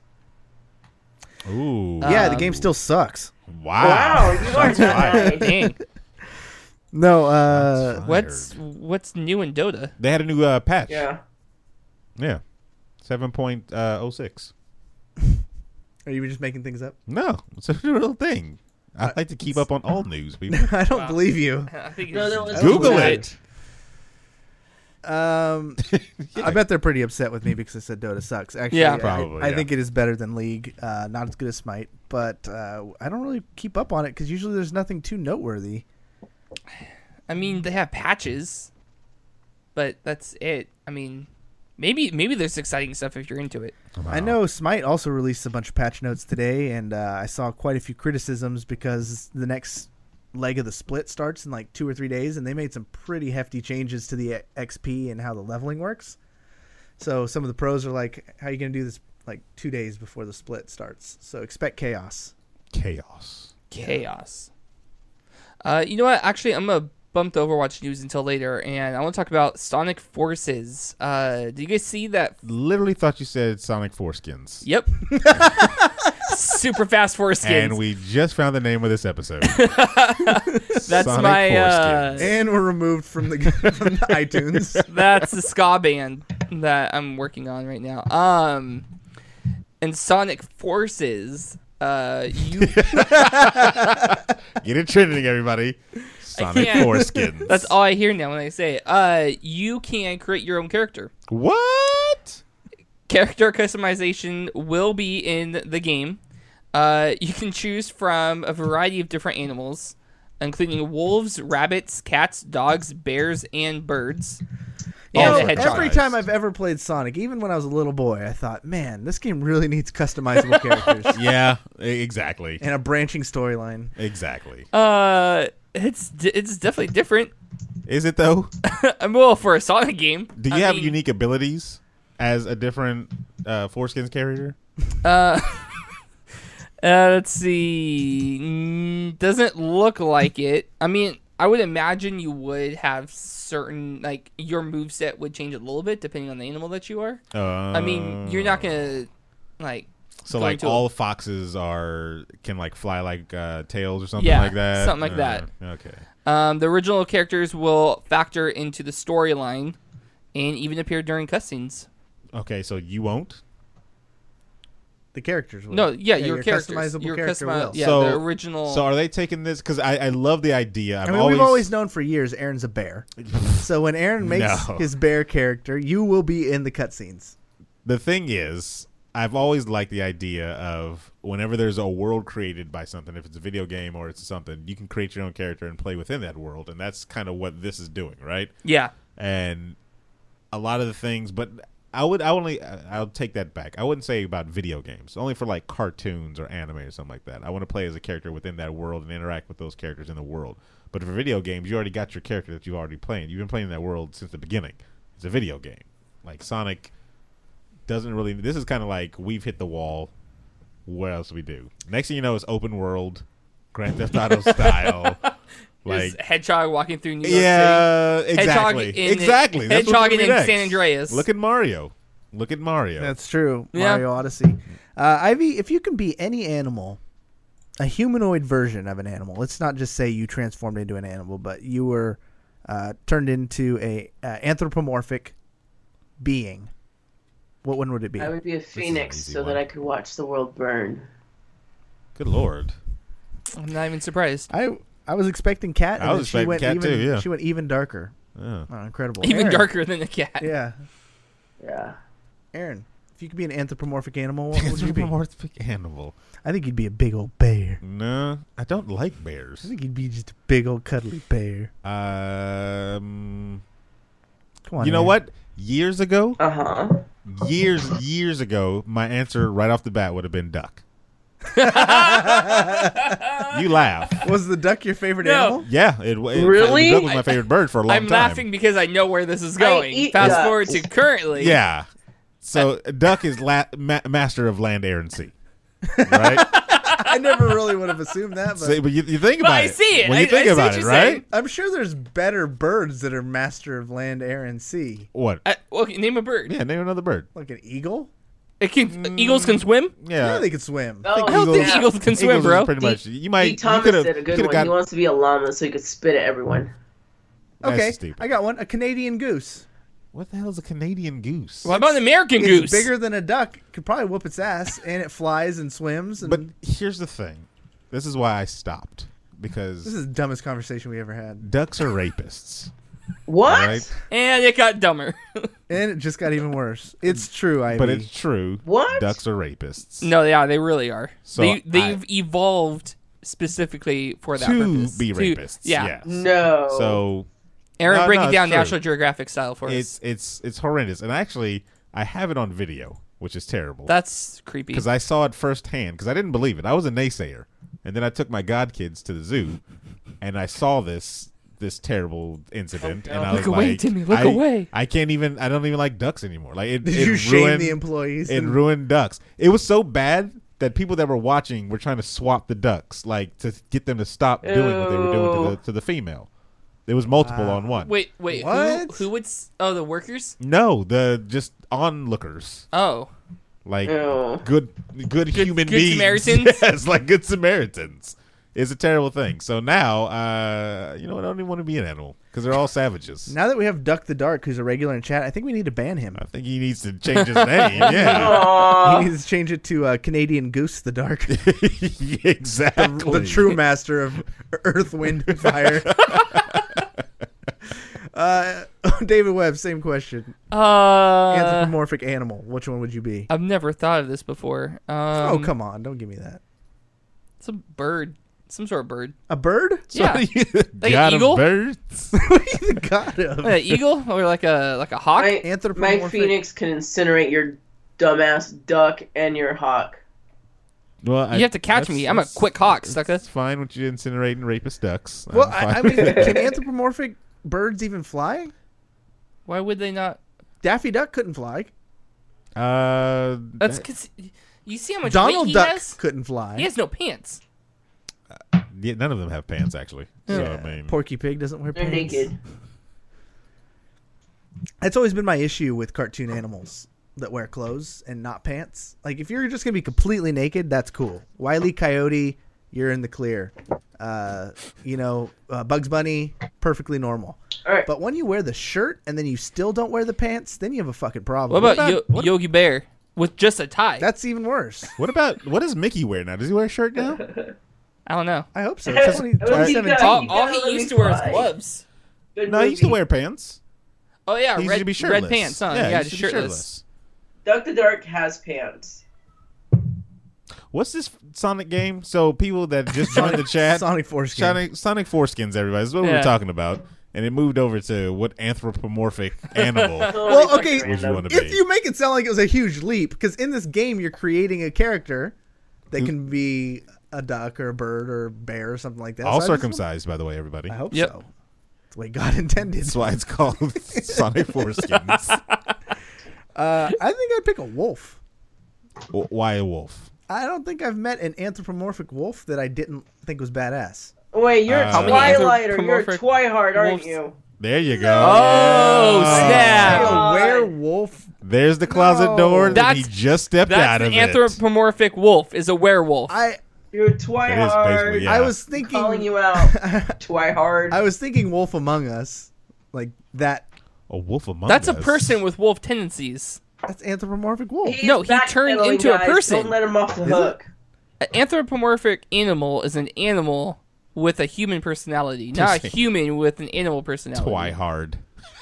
Ooh.
yeah, the
Um,
game still sucks.
Wow.
Wow, you are
Shots fired.
nice.
Dang.
No, uh,
Shots
What's what's new in Dota?
They had a new uh, patch.
Yeah.
Yeah. seven point oh six.
are you just making things up?
No, it's a real thing. I like to keep up on all news, people.
I don't
Wow.
believe you.
I think
No,
it's-
there was
Google
that.
it.
Um, I bet they're pretty upset with me because I said Dota sucks. Actually,
Yeah.
I-
Probably,
I,
yeah.
think it is better than League. Uh, not as good as Smite, but uh, I don't really keep up on it because usually there's nothing too noteworthy.
I mean, they have patches, but that's it. I mean, maybe maybe there's exciting stuff if you're into it.
I know Smite also released a bunch of patch notes today, and uh, I saw quite a few criticisms because the next leg of the split starts in like two or three days, and they made some pretty hefty changes to the X P and how the leveling works. So some of the pros are like, "How are you going to do this like two days before the split starts?" So expect chaos.
Chaos.
Chaos. Uh, you know what? Actually, I'm gonna bump the Overwatch news until later, and I want to talk about Sonic Forces. Uh, did you guys see that?
Literally thought you said Sonic Foreskins.
Yep. Super fast foreskins.
And we just found the name of this episode.
That's
Sonic
my. Uh,
Foreskins.
And we're removed from the from the iTunes.
that's the ska band that I'm working on right now. Um, and Sonic Forces. Uh, you.
Get it trending, everybody. Sonic
can't.
Foreskins.
That's all I hear now when I say it. Uh, you can create your own character.
What?
Character customization will be in the game. Uh, you can choose from a variety of different animals, including wolves, rabbits, cats, dogs, bears, and birds.
You
And
know,
a hedgehog.
every time I've ever played Sonic, even when I was a little boy, I thought, man, this game really needs customizable characters
Yeah, e- exactly.
and a branching storyline.
Exactly.
Uh, it's di- it's definitely different.
Is it, though?
Well, for a Sonic game.
Do you
I
have
mean,
unique abilities as a different uh, Foreskins character?
Uh, uh, let's see. Mm, doesn't look like it. I mean, I would imagine you would have certain, like, your moveset would change a little bit depending on the animal that you are.
Uh,
I mean, you're not going to, like,
So,
going
like,
to a-
all foxes are can, like, fly like uh, tails or something
Yeah,
like that?
something like
Uh,
that.
Okay.
Um, the original characters will factor into the storyline and even appear during cutscenes.
Okay, so you won't?
The characters will.
No, yeah, your,
your
characters.
customizable
your
character
customi-
will.
Yeah,
So-
the original.
So are they taking this? Because I, I love the idea. I've
I mean,
always,
we've always known for years Aaron's a bear. So when Aaron makes
No.
his bear character, you will be in the cutscenes.
The thing is, I've always liked the idea of whenever there's a world created by something, if it's a video game or it's something, you can create your own character and play within that world, and that's kind of what this is doing, right?
yeah.
And a lot of the things, but I would, I only, I'll take that back. I wouldn't say about video games, only for like cartoons or anime or something like that. I want to play as a character within that world and interact with those characters in the world. But for video games, you already got your character that you're already playing. You've been playing in that world since the beginning. It's a video game. Like Sonic doesn't really. This is kind of like we've hit the wall. What else do we do? Next thing you know, it's open world, Grand Theft Auto style.
Like
Like
Hedgehog walking through New York City.
yeah, exactly,
Hedgehog in,
exactly. That's what's
Hedgehog
gonna be
in
next.
San Andreas.
Look at Mario. Look at Mario.
That's true.
Yeah.
Mario Odyssey. Uh, Ivy, if you can be any animal, a humanoid version of an animal. Let's not just say you transformed into an animal, but you were uh, turned into a uh, anthropomorphic being. What one would it be?
I would be a
an
phoenix
easy
so
one.
that I could watch the world burn.
Good lord.
I'm not even surprised.
I I was expecting cat. And
I was
then she
expecting
went
cat
even,
too, yeah.
She went even darker.
Yeah.
Oh, incredible.
Even
Aaron.
darker than a cat.
Yeah,
Yeah.
Aaron. If you could be an anthropomorphic animal, what would you be?
Anthropomorphic animal.
I think you'd be a big old bear.
No, I don't like
I
bears.
think you'd be just a big old cuddly bear.
Um,
Come on.
you know
Aaron.
what? Years ago,
Uh huh.
years, years ago, my answer right off the bat would have been duck. You laugh.
Was the duck your favorite
No.
animal?
Yeah, it, it
Really?
The duck was my favorite bird for a long
I'm
time.
laughing because I know where this is going.
eat
Fast
ducks.
forward to currently.
Yeah. So duck is la- ma- master of land, air, and sea. Right?
I never really would have assumed that, but
So, but you, you think
But
about
I
it.
see it.
When
I-
you think
I see
about
what
it,
you're
right?
saying.
I'm sure there's better birds that are master of land, air, and sea.
What?
Uh, okay, name a bird.
Yeah, name another bird.
Like an eagle?
It can, Eagles can swim.
Yeah.
Yeah, they could swim.
Oh,
I don't think
Yeah.
Eagles can swim,
Eagles is
bro.
Pretty much. You might.
Pete
You
Thomas
could have.
did a good one.
Got,
He wants to be a llama so he could spit at everyone.
That's
Okay,
stupid.
I got one. A Canadian goose.
What the hell is a Canadian goose?
What about an American
It's
goose?
bigger than a duck. Could probably whoop its ass, and it flies and swims. And
But here's the thing. This is why I stopped because
this is the dumbest conversation we ever had,
ducks are rapists.
What?
Right?
And it got dumber.
and it just got even worse. It's true, Ivy.
But it's true.
What?
Ducks are rapists.
No, yeah, they really are.
So
they, they've
I-
evolved specifically for that
to
purpose.
be
To-
rapists.
yeah.
Yes.
No.
So
Aaron,
No,
break
no,
it
it's
down
true.
National Geographic style for
it's
us.
it's it's horrendous. And actually, I have it on video, which is terrible.
That's creepy.
Because I saw it firsthand. Because I didn't believe it. I was a naysayer, and then I took my godkids to the zoo, and I saw this this terrible incident, and I was
Look away,
like,
Timmy, look
I,
away.
I can't even. I don't even like ducks anymore. Like it,
Did
it
you shame
ruined,
the employees?
It
and-
ruined ducks. It was so bad that people that were watching were trying to swap the ducks, like to get them to stop doing what they were doing to
Ew.
the to the female. There was multiple on one.
wait, wait, who,
What?
who would? s- Oh, the workers.
No, the just onlookers.
Oh,
Like
Ew.
good, good, human
good
beings.
Samaritans?
Yes, like good Samaritans. It's a terrible thing. So now, uh, you know, I don't even want to be an animal because they're all savages.
Now that we have Duck the Dark, who's a regular in chat, I think we need to ban him.
I think he needs to change his name. Yeah,
Aw.
He needs to change it to uh, Canadian Goose the Dark,
exactly.
the true master of Earth, Wind, and Fire. uh, David Webb, same question.
uh,
Anthropomorphic animal. Which one would you be?
I've never thought of this before. Um,
oh, come on. Don't give me that.
It's a bird, some sort of bird.
A bird?
Yeah,
Like
an eagle?
birds.
What are you the god of?
Like an eagle or like a like a hawk.
My,
Anthropomorphic-
my phoenix can incinerate your dumbass duck and your hawk.
Well, I-
You have to catch
that's-
me. I'm a
that's-
quick hawk, sucker.
That's fine with you incinerating rapist ducks.
Well,
I'm
I, I
fine.
mean, can anthropomorphic birds even fly?
Why would they not?
Daffy Duck couldn't fly.
uh,
That's
that-
because you see how much
Donald
weight he
Duck
has.
couldn't fly.
He has no pants.
yeah, none of them have pants actually. So I mean,
Porky Pig doesn't wear
They're
pants.
naked.
That's always been my issue with cartoon animals that wear clothes and not pants. Like, if you're just gonna be completely naked, that's cool. Wile E. Coyote, you're in the clear. Uh, you know, uh, Bugs Bunny, perfectly normal.
All right.
But when you wear the shirt and then you still don't wear the pants, then you have a fucking problem.
What about, Yo- Yogi Bear? with just a tie.
That's even worse.
What about what does Mickey wear now? Does he wear a shirt now?
I don't know.
I hope so.
Well,
twenty,
you
twenty seventeen.
got-
All,
you
all
gotta
he
let
used
me
to wear is
fly.
gloves.
Good
No, he used to
movie.
wear pants.
Oh yeah,
He used
red,
to be shirtless.
red pants, huh?
Yeah,
Yeah,
he
just
used to be
shirtless.
Duck the Dark has pants.
What's this Sonic game? So people that just joined the chat,
Sonic Foreskin.
Sonic, Sonic Foreskins, everybody. This is what we
Yeah.
were talking about. And it moved over to what anthropomorphic animal
Well,
Totally
okay,
fucking
would you
random.
want to be?
If you make it sound like it was a huge leap, because in this game you're creating a character that can be a duck or a bird or a bear or something like that.
All
So I just-
circumcised, by the way, everybody.
I hope
Yep.
so. That's the way God intended.
That's why it's called Sonic Foreskins.
Uh, I think I'd pick a wolf.
W- Why a wolf?
I don't think I've met an anthropomorphic wolf that I didn't think was badass.
Wait, you're
Uh, How
a
many
Twilighter. You're a
anthropomorphic
Twihard, aren't
wolves?
you?
There you go.
Oh,
Say
snap!
a
God.
werewolf.
There's the closet
No.
door that he
That's-
just stepped out
That's
of
an
it.
anthropomorphic wolf. Is a werewolf.
I
You're a
basically,
Twihard.
yeah.
I was thinking.
Calling you out, Twihard.
I was thinking Wolf Among Us, like that.
A wolf among
That's a
us.
person with wolf tendencies.
That's anthropomorphic wolf.
He's
No, he turned
backpedaling,
into a
guys.
person.
Don't let him off the
Is it?
hook.
An anthropomorphic animal is an animal with a human personality, not a
Just-
human with an animal personality.
Twihard.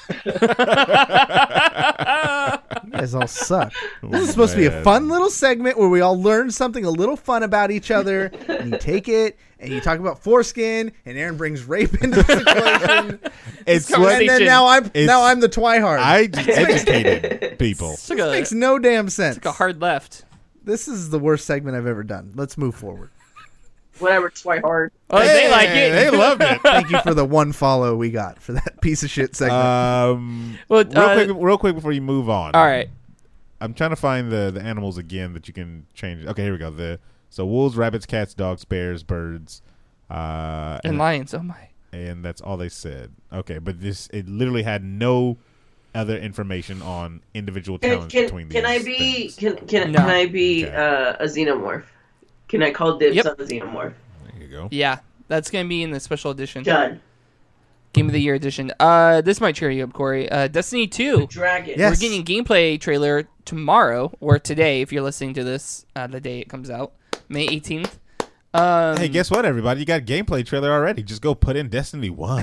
You guys all suck. This is supposed to be a fun little segment where we all learn something a little fun about each other. And you take it and you talk about foreskin, and Aaron brings rape into the situation.
It's
conversation-
what
And then now I'm
It's-
now I'm the Twihard.
I just educated people.
It's like a,
makes no damn sense.
like a hard left.
This is the worst segment I've ever done. Let's move forward.
Whatever, Twihard.
Oh, they like
Hey,
it.
They loved it.
Thank you for the one follow we got for that piece of shit segment.
Um,
Well,
real
uh,
quick, real quick before you move on.
All right.
I'm trying to find the, the animals again that you can change. Okay, here we go. The so wolves, rabbits, cats, dogs, bears, birds, uh,
And lions. Oh my.
and that's all they said. Okay, but this it literally had no other information on individual
Can,
talents
can,
between these.
can I be
things.
can can,
No.
can I be
Okay.
uh, a xenomorph? Can I call dibs
Yep.
on the xenomorph?
There you go.
Yeah, that's gonna be in the special edition,
Done.
Game of the Year edition. Uh, this might cheer you up, Corey. Uh, Destiny two.
Dragon.
Yes.
We're getting a gameplay trailer tomorrow or today if you're listening to this. Uh, the day it comes out, May eighteenth. Um,
Hey, guess what, everybody? You got a gameplay trailer already. Just go put in Destiny one.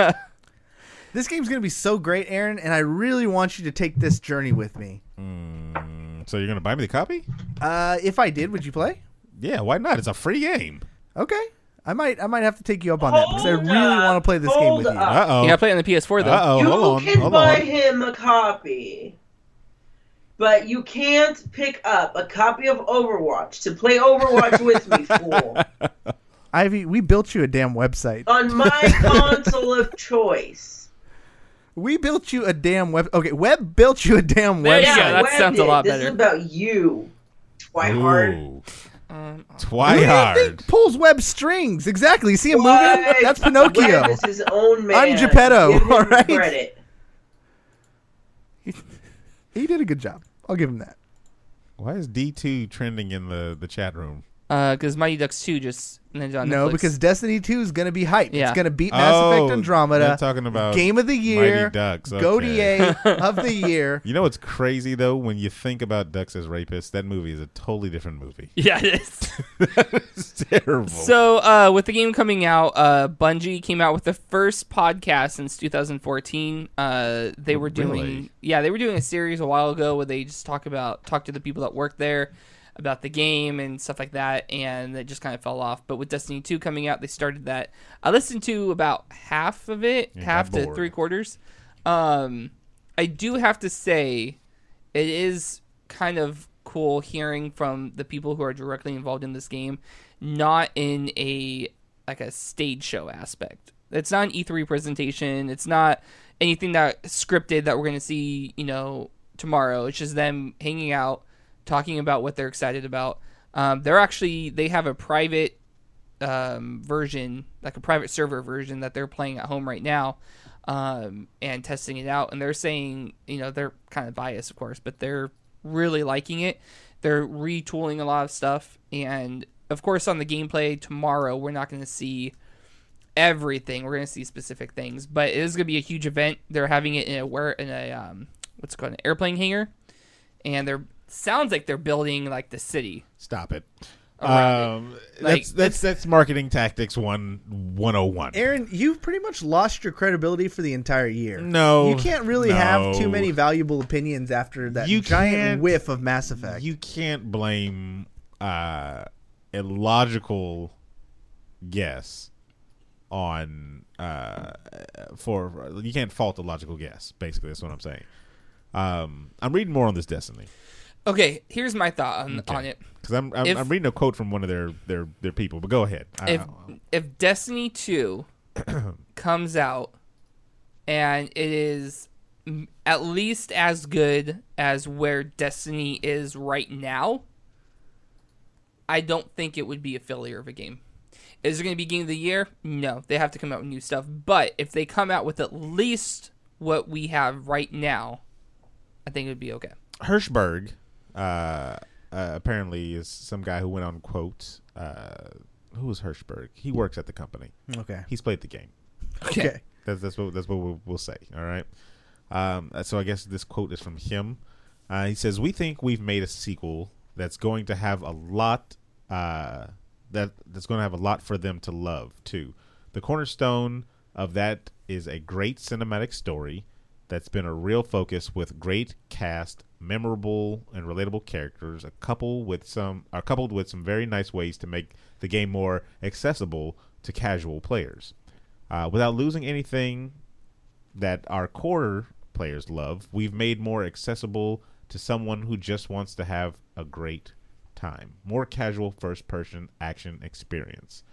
This game's gonna be so great, Aaron, and I really want you to take this journey with me.
Mm, so you're gonna buy me the copy?
Uh, if I did, would you play?
Yeah, why not? It's a free game.
Okay, I might. I might have to take you up on that because I
Hold
really
up,
want to play this game
hold
with you.
up.
Uh oh.
you gotta play it on the P S four though.
Uh oh.
you
Hold on.
can
Hold
buy
on.
him a copy, but you can't pick up a copy of Overwatch to play Overwatch with me, fool.
Ivy, we built you a damn website.
On my console of choice.
We built you a damn web. Okay, Web built you a damn
There you
website.
go. that
Web
sounds a
did.
lot
this
better.
Is about you, Twihard.
Ooh.
Um,
Who do you
Twihard.
think pulls Web strings? Exactly. See him
What?
moving? That's Pinocchio.
Webb is his own man.
I'm Geppetto,
Give him
all right?
credit.
He did a good job. I'll give him that.
Why is D two trending in the, the chat room?
uh, because Mighty Ducks two just landed on
No,
Netflix.
because Destiny two is going to be hype.
Yeah.
It's going to beat Mass
Oh,
Effect Andromeda.
they're talking about
Game of the Year.
Mighty Ducks.
Go
Okay.
D A of the Year.
You know what's crazy though? When you think about ducks as rapists, that movie is a totally different movie.
yeah, it is.
It's terrible.
So, uh, with the game coming out, uh, Bungie came out with the first podcast since two thousand fourteen. Uh, they were doing,
Really?
yeah, they were doing a series a while ago where they just talk about talk to the people that work there about the game and stuff like that, and it just kind of fell off. But with Destiny two coming out, they started that. I listened to about half of it,
You
half
got
to
bored.
three quarters. Um, I do have to say, it is kind of cool hearing from the people who are directly involved in this game, not in a like a stage show aspect. It's not an E three presentation. It's not anything that scripted that we're going to see, you know, tomorrow. It's just them hanging out, talking about what they're excited about. Um, they're actually they have a private um, version, like a private server version that they're playing at home right now. Um, and testing it out, and they're saying, you know, they're kind of biased, of course, but they're really liking it. They're retooling a lot of stuff, and of course, on the gameplay tomorrow, we're not going to see everything. We're going to see specific things, but it is going to be a huge event. They're having it in a where in a um, what's it called, an airplane hangar, and they're sounds like they're building like the city.
Stop it.
Around
Um,
it. Like,
that's that's that's marketing tactics one one oh one.
Aaron, you've pretty much lost your credibility for the entire year.
No,
you can't really have too
no.
many valuable opinions after that
You
giant
can't-
whiff of Mass Effect.
You can't blame uh, a logical guess on uh, for you can't fault a logical guess. Basically, that's what I'm saying. Um, I'm reading more on this Destiny
Okay, here's my thought on,
Okay.
on it.
because I'm I'm,
If-
I'm reading a quote from one of their their, their people. But go ahead. I-
If if Destiny two comes out and it is m- at least as good as where Destiny is right now, I don't think it would be a failure of a game. Is it going to be game of the year? No, they have to come out with new stuff. But if they come out with at least what we have right now, I think it would be okay.
Hirschberg uh, uh, apparently is some guy who went on quote. Uh, who is Hirschberg? He works at the company.
Okay.
He's played the game.
Okay.
That's that's what that's what we'll, we'll say. All right. Um, so I guess this quote is from him. Uh, he says, "We think we've made a sequel that's going to have a lot uh, that that's going to have a lot for them to love too. The cornerstone of that is a great cinematic story that's been a real focus with great cast, memorable and relatable characters, a couple with some are coupled with some very nice ways to make the game more accessible to casual players, uh, without losing anything that our core players love. We've made more accessible to someone who just wants to have a great time, more casual first-person action experience."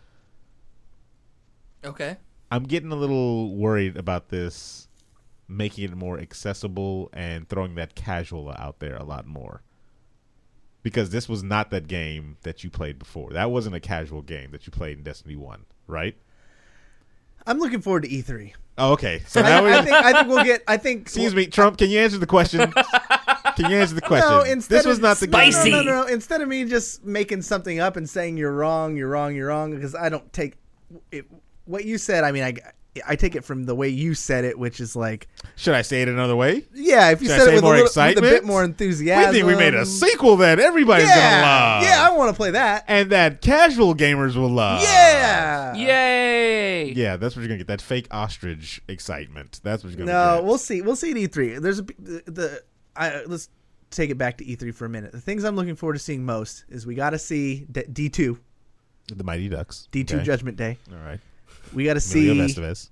Okay.
I'm getting a little worried about this making it more accessible and throwing that casual out there a lot more. Because this was not that game that you played before. That wasn't a casual game that you played in Destiny one, right?
I'm looking forward to E three.
Oh, okay. So
I,
now we
I think I think we'll get. I think.
Excuse me, Trump, can you answer the question? Can you answer the question?
No, instead
this was
of,
not the
no,
game.
Spicy.
No, no, no. Instead of me just making something up and saying you're wrong, you're wrong, you're wrong, because I don't take it, what you said. I mean, I, I take it from the way you said it, which is like,
Should I say it another way?
yeah, if you
Should I
said
say
it with a,
more
little, with a
excitement?
bit more enthusiasm.
We think we made a sequel that everybody's
yeah,
going to love.
yeah, I want to play that.
And that casual gamers will love.
Yeah,
Yay!
Yeah, that's what you're gonna get. That fake ostrich excitement. That's what you're gonna
No,
get.
we'll see. We'll see at E three. There's a the, the I let's take it back to E three for a minute. The things I'm looking forward to seeing most is we got to see D two,
The Mighty Ducks.
D two
Okay.
Judgment Day.
All right.
We got to
Emilio
see
Estevez.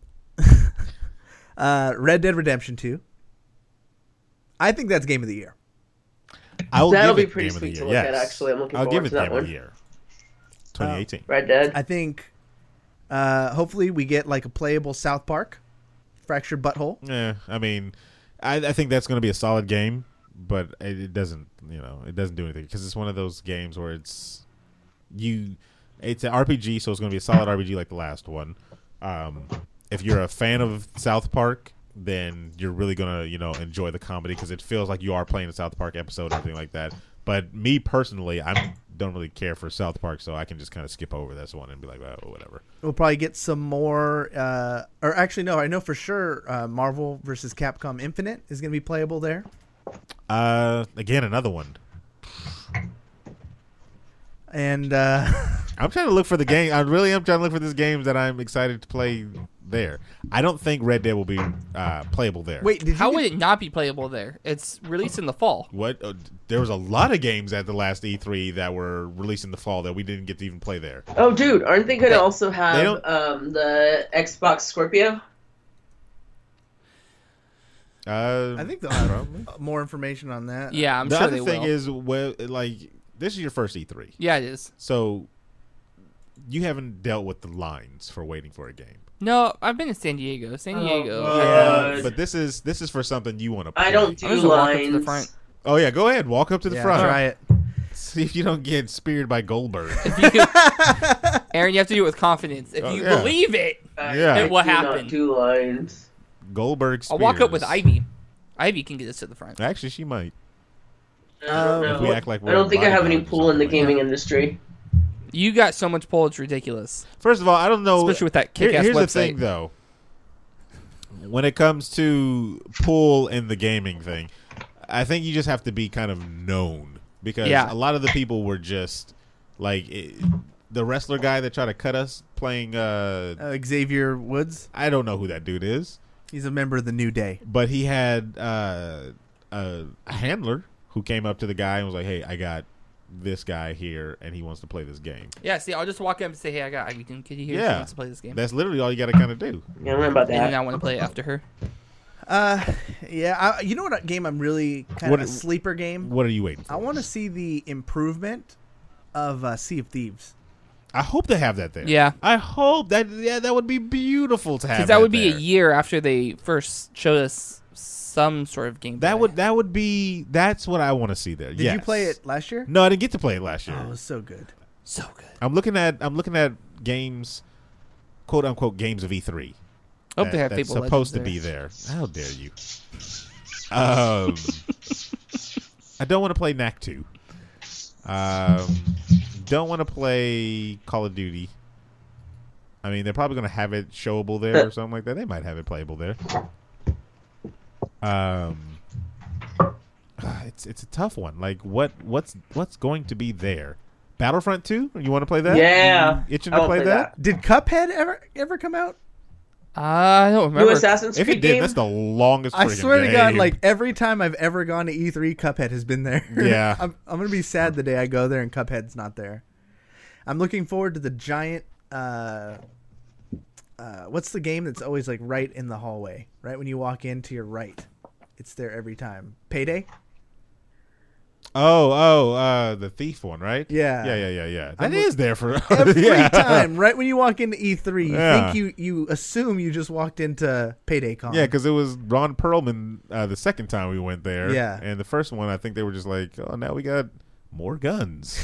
uh, Red Dead Redemption two. I think that's game of the year.
I will
That'll
give
be
it
pretty
Game of the
sweet to
Year,
look at,
yes.
actually. I'm looking
I'll
forward
give it
to that
Game
one.
of the Year. twenty eighteen.
Red Dead.
I think uh, hopefully we get like a playable South Park, Fractured Butthole.
Yeah, I mean, I, I think that's going to be a solid game, but it, it doesn't, you know, it doesn't do anything because it's one of those games where it's you, it's an R P G, so it's going to be a solid R P G like the last one. Um, if you're a fan of South Park, then you're really going to, you know, enjoy the comedy because it feels like you are playing a South Park episode and everything like that. But me personally, I don't really care for South Park, so I can just kind of skip over this one and be like, oh, whatever.
We'll probably get some more, uh, or actually no, I know for sure uh, Marvel versus Capcom Infinite is going to be playable there.
Uh, again, another one.
And uh,
I'm trying to look for the game. I really am trying to look for this game that I'm excited to play there. I don't think Red Dead will be uh, playable there.
wait, did
How
you
would
get-
it not be playable there? It's released in the fall.
What? Uh, there was a lot of games at the last E three that were released in the fall that we didn't get to even play there.
Oh, dude, aren't they going
They-
to also
they
have
don't-
um, the Xbox Scorpio?
Uh,
I think they'll have more information on that.
Yeah, I'm
the
sure
other
they
thing
will.
is, well, like this is your first E three,
Yeah, it is.
so you haven't dealt with the lines for waiting for a game.
No, I've been to San Diego. San
Oh,
Diego.
God.
Yeah,
God.
but this is this is for something you want to play.
I don't do
I'm just gonna walk up to the
lines.
front.
Oh yeah, go ahead, walk up to the
Yeah,
front.
try it.
See if you don't get speared by Goldberg.
If you, Aaron, you have to do it with confidence. If
Oh,
you
yeah.
believe it,
I,
Yeah.
I
It will
do
happen.
not do lines.
Goldberg. Spears.
I'll walk up with Ivy. Ivy can get us to the front.
Actually, she might.
I don't
Um,
know.
If we act like
I
we're
don't think I have any
bodyguards or
pull in the
something.
gaming industry.
You got so much pull, it's ridiculous.
First of all, I don't know.
Especially with that
Here-
kick-ass
Here's
website.
the thing, though. When it comes to pull in the gaming thing, I think you just have to be kind of known because
Yeah.
a lot of the people were just like it, the wrestler guy that tried to cut us playing. Uh,
Uh, Xavier Woods.
I don't know who that dude is,
He's a member of the New Day.
but he had uh, a, a handler who came up to the guy and was like, "Hey, I got this guy here, and he wants to play this game."
Yeah, see, I'll just walk up and say, "Hey, I got Irene Kitty here. She
Yeah,
wants to play this game."
that's literally all you got to kind of do.
Yeah, I don't know about
And then
that.
I want to play it after her.
Uh, yeah. I, you know what game I'm really kind
What
of a
is-
sleeper game.
What are you waiting for?
I want to see the improvement of uh, Sea of Thieves.
I hope they have that there.
Yeah.
I hope that. Yeah, that would be beautiful to have.
Because that would be
there.
a year after they first showed us some sort of game.
That would that would be that's what I want to see there.
Did
Yes.
you play it last year?
No, I didn't get to play it last year.
Oh, it was so good.
so good.
I'm looking at I'm looking at games, quote unquote games of E three.
I hope they have
that's
Fable
supposed to
Legends
be there. How dare you? Um, I don't want to play N A C two. Um, don't want to play Call of Duty. I mean, they're probably going to have it showable there or something like that. They might have it playable there. Um, it's it's a tough one. Like, what what's what's going to be there? Battlefront two? You want to play that?
Yeah,
You itching
I
to
wanna
play,
play
that?
Did Cuphead ever ever come out?
I don't
New
remember.
Assassin's
If
Creed
it did,
game.
that's the longest.
I
friggin'
swear to God,
game.
like every time I've ever gone to E three, Cuphead has been there.
Yeah.
I'm, I'm gonna be sad the day I go there and Cuphead's not there. I'm looking forward to the giant. Uh, uh, what's the game that's always like right in the hallway? Right when you walk in to your right, it's there every time. Payday.
Oh, oh, uh, the thief one, right?
Yeah.
yeah, yeah, yeah, yeah. That
I'm
is
look-
there for
Every
yeah.
time, right when you walk into E three, you
Yeah.
think you you assume you just walked into Payday Con.
Yeah, because it was Ron Perlman uh, the second time we went there.
Yeah.
and the first one, I think they were just like, "Oh, now we got more guns."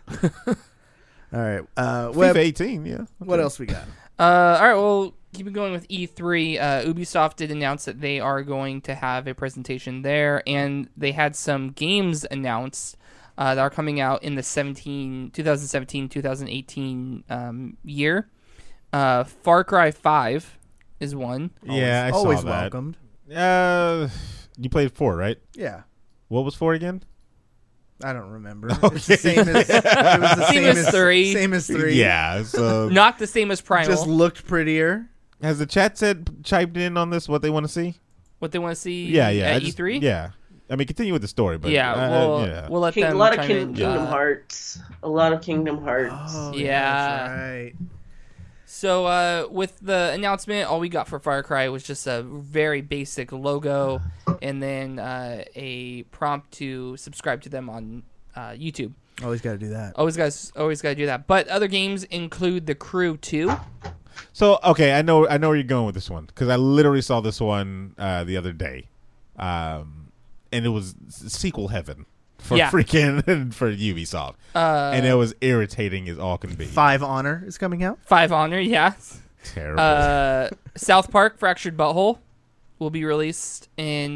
All right. Uh, Web,
FIFA eighteen, yeah.
what
Okay.
else we got?
Uh, all right, well, keeping going with E three, uh, Ubisoft did announce that they are going to have a presentation there, and they had some games announced uh, that are coming out in the seventeen, twenty seventeen twenty eighteen um, year. Uh, Far Cry five is one.
Yeah, I
Always
saw that.
welcomed.
Uh, you played four, right?
Yeah.
What was four again?
I don't remember. It's the same as it was the
Same
same,
as three.
Same as three.
Yeah. So
Not the same as Primal.
Just looked prettier.
has the chat said chimed in on this? What they want to see?
what they want to see
Yeah, yeah. I
at
just-
E three?
Yeah. I mean, continue with the story, but
yeah,
uh,
we'll,
yeah.
we'll let
King,
them
a lot of
chime
kin-
in.
Kingdom
Uh,
Hearts. A lot of Kingdom Hearts.
Oh,
Yeah.
that's right.
So uh, with the announcement, all we got for Far Cry was just a very basic logo and then uh, a prompt to subscribe to them on uh, YouTube.
Always got to do that.
Always guys, always got to do that. But other games include The Crew two.
So okay, I know I know where you're going with this one because I literally saw this one uh, the other day, um, and it was sequel heaven for
Yeah.
freaking for Ubisoft,
Uh,
and it was irritating as all can be.
Five Honor is coming out.
Five Honor, yeah.
Terrible.
Uh, South Park Fractured Butthole will be released in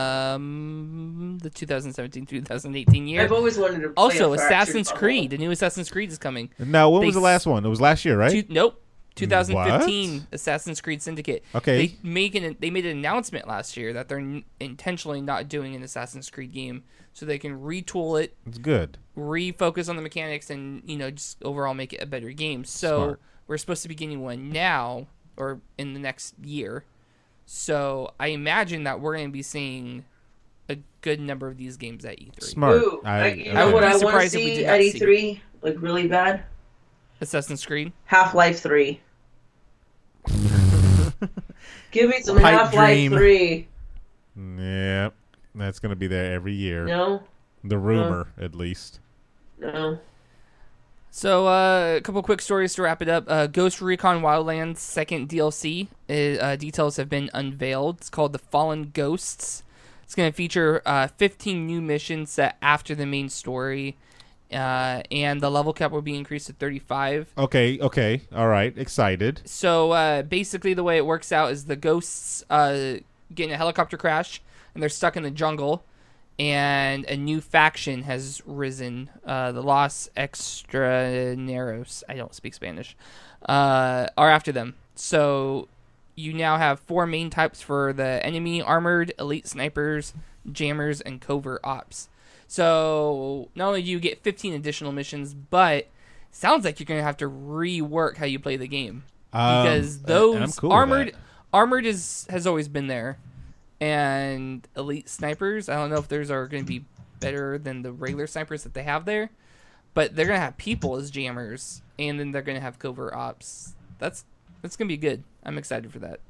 um, the twenty seventeen twenty eighteen year.
I've always wanted to play
Also,
a Fractured
Assassin's
Butthole.
Creed. The new Assassin's Creed is coming.
now, when
they
was the
s-
last one? It was last year, right?
Two, nope. twenty fifteen Assassin's Creed Syndicate.
Okay.
They make an, they made an announcement last year that they're n- intentionally not doing an Assassin's Creed game so they can retool it,
It's good.
refocus on the mechanics, and you know just overall make it a better game. So
Smart.
we're supposed to be getting one now or in the next year. So I imagine that we're going to be seeing a good number of these games at E three.
Smart.
Ooh, I, you know
would
what
be
I want to
surprised if we
see
did not
at
see
E three? Like, really bad?
Assassin's Creed.
Half-Life three. Give me some
Pipe
Half-Life
dream.
three.
Yep, that's gonna be there every year.
No?
The rumor, at least.
No.
So, uh, a couple quick stories to wrap it up. Uh, Ghost Recon Wildlands second D L C is, uh, details have been unveiled. It's called The Fallen Ghosts. It's going to feature uh, fifteen new missions set after the main story, uh, and the level cap will be increased to thirty-five.
Okay, okay, all right. Excited.
So, uh, basically, the way it works out is the ghosts uh, get in a helicopter crash, and they're stuck in the jungle. And a new faction has risen, uh, the Los Extraneros, I don't speak Spanish, uh, are after them. So you now have four main types for the enemy: armored, elite snipers, jammers, and covert ops. So not only do you get fifteen additional missions, but sounds like you're going to have to rework how you play the game.
Um,
Because
and-
those
and I'm cool with
armored
that.
armored is has always been there. And elite snipers, I don't know if theirs are going to be better than the regular snipers that they have there, but they're going to have people as jammers, and then they're going to have covert ops. That's that's going to be good. I'm excited for that.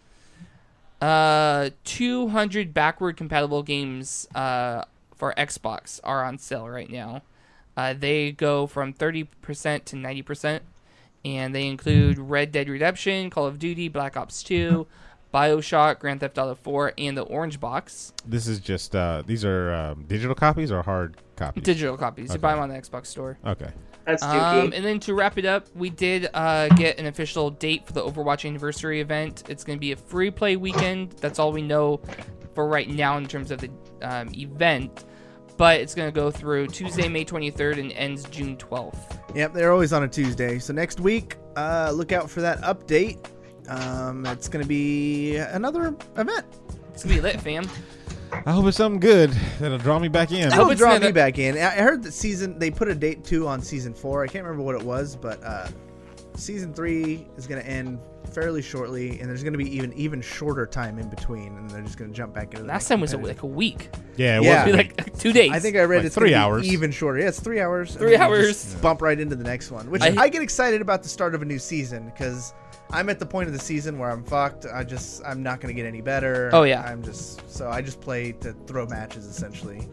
Uh, two hundred backward compatible games uh, for Xbox are on sale right now. Uh, they go from thirty percent to ninety percent, and they include Red Dead Redemption, Call of Duty, Black Ops two, BioShock, Grand Theft Auto four, and the Orange Box.
This is just uh, these are um, digital copies or hard copies?
Digital copies. You
Okay.
buy them on the Xbox store.
Okay.
That's dookie.
Um, and then to wrap it up, we did uh, get an official date for the Overwatch Anniversary event. It's going to be a free play weekend. That's all we know for right now in terms of the um, event. But it's going to go through Tuesday, May twenty-third, and ends June twelfth.
Yep, they're always on a Tuesday. So next week, uh, look out for that update. Um, it's going to be another event.
It's going to be lit, fam.
I hope it's something good that'll draw me back in.
I hope
It'll
it's
draw
another-
me back in. I I heard that season they put a date two on season four. I can't remember what it was, but uh, season three is going to end fairly shortly, and there's going to be even even shorter time in between, and they're just going to jump back into the
Last
next
time was a,
competitive.
like a week.
Yeah, it
Yeah.
was
It'd be like two days.
I think I read
Like
it's
three
gonna be
hours.
even shorter. Yeah, it's three hours. and
Three
then you
hours.
just Bump right into the next one, which
I-
I, get excited about the start of a new season because I'm at the point of the season where I'm fucked. I just I'm not going to get any better.
Oh, yeah.
I'm just so I just play to throw matches essentially.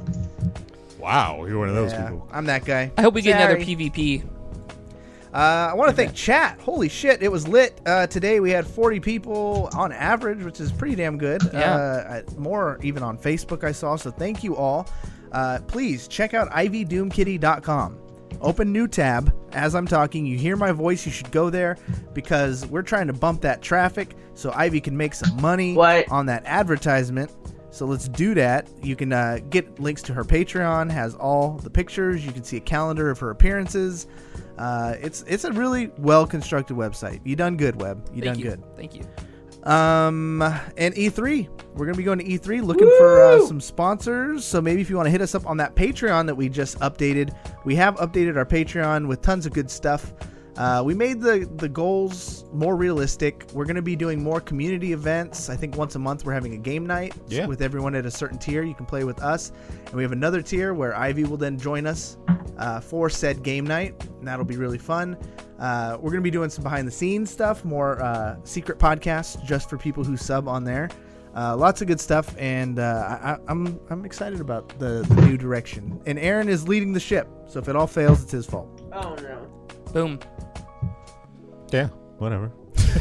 Wow, you're one of those
Yeah,
people.
I'm that guy.
I hope we get another
Sorry.
P V P.
Uh, I want to thank chat. Holy shit, it was lit. Uh, today we had forty people on average, which is pretty damn good.
Yeah.
Uh, I- more even on Facebook I saw. So thank you all. Uh, please check out ivy doom kitty dot com. Open new tab. As I'm talking, you hear my voice. You should go there because we're trying to bump that traffic so Ivy can make some money
What?
on that advertisement. So let's do that. You can uh, get links to her Patreon. Has all the pictures. You can see a calendar of her appearances. Uh, it's it's a really well constructed website. You done good, Web. You
Thank
done
you.
good.
Thank you.
Um, and E three. We're gonna be going to E three, looking for uh, some sponsors. So maybe if you want to hit us up on that Patreon that we just updated, we have updated our Patreon with tons of good stuff. Uh, we made the the goals more realistic. We're gonna be doing more community events. I think once a month we're having a game night
Yeah.
with everyone at a certain tier. You can play with us, and we have another tier where Ivy will then join us uh, for said game night, and that'll be really fun. Uh, we're going to be doing some behind the scenes stuff, more uh, secret podcasts just for people who sub on there. Uh, lots of good stuff, and uh, I, I- I'm I'm excited about the, the new direction. And Aaron is leading the ship, so if it all fails, it's his fault.
Oh no.
Boom.
Yeah, whatever.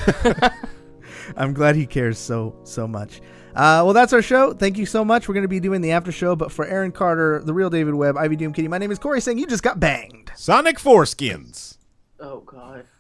I'm glad he cares so so much. Uh, well, that's our show. Thank you so much. We're going to be doing the after show, but for Aaron Carter, the real David Webb, Ivy Doom Kitty, my name is Corey saying you just got banged.
Sonic Foreskins.
Oh god.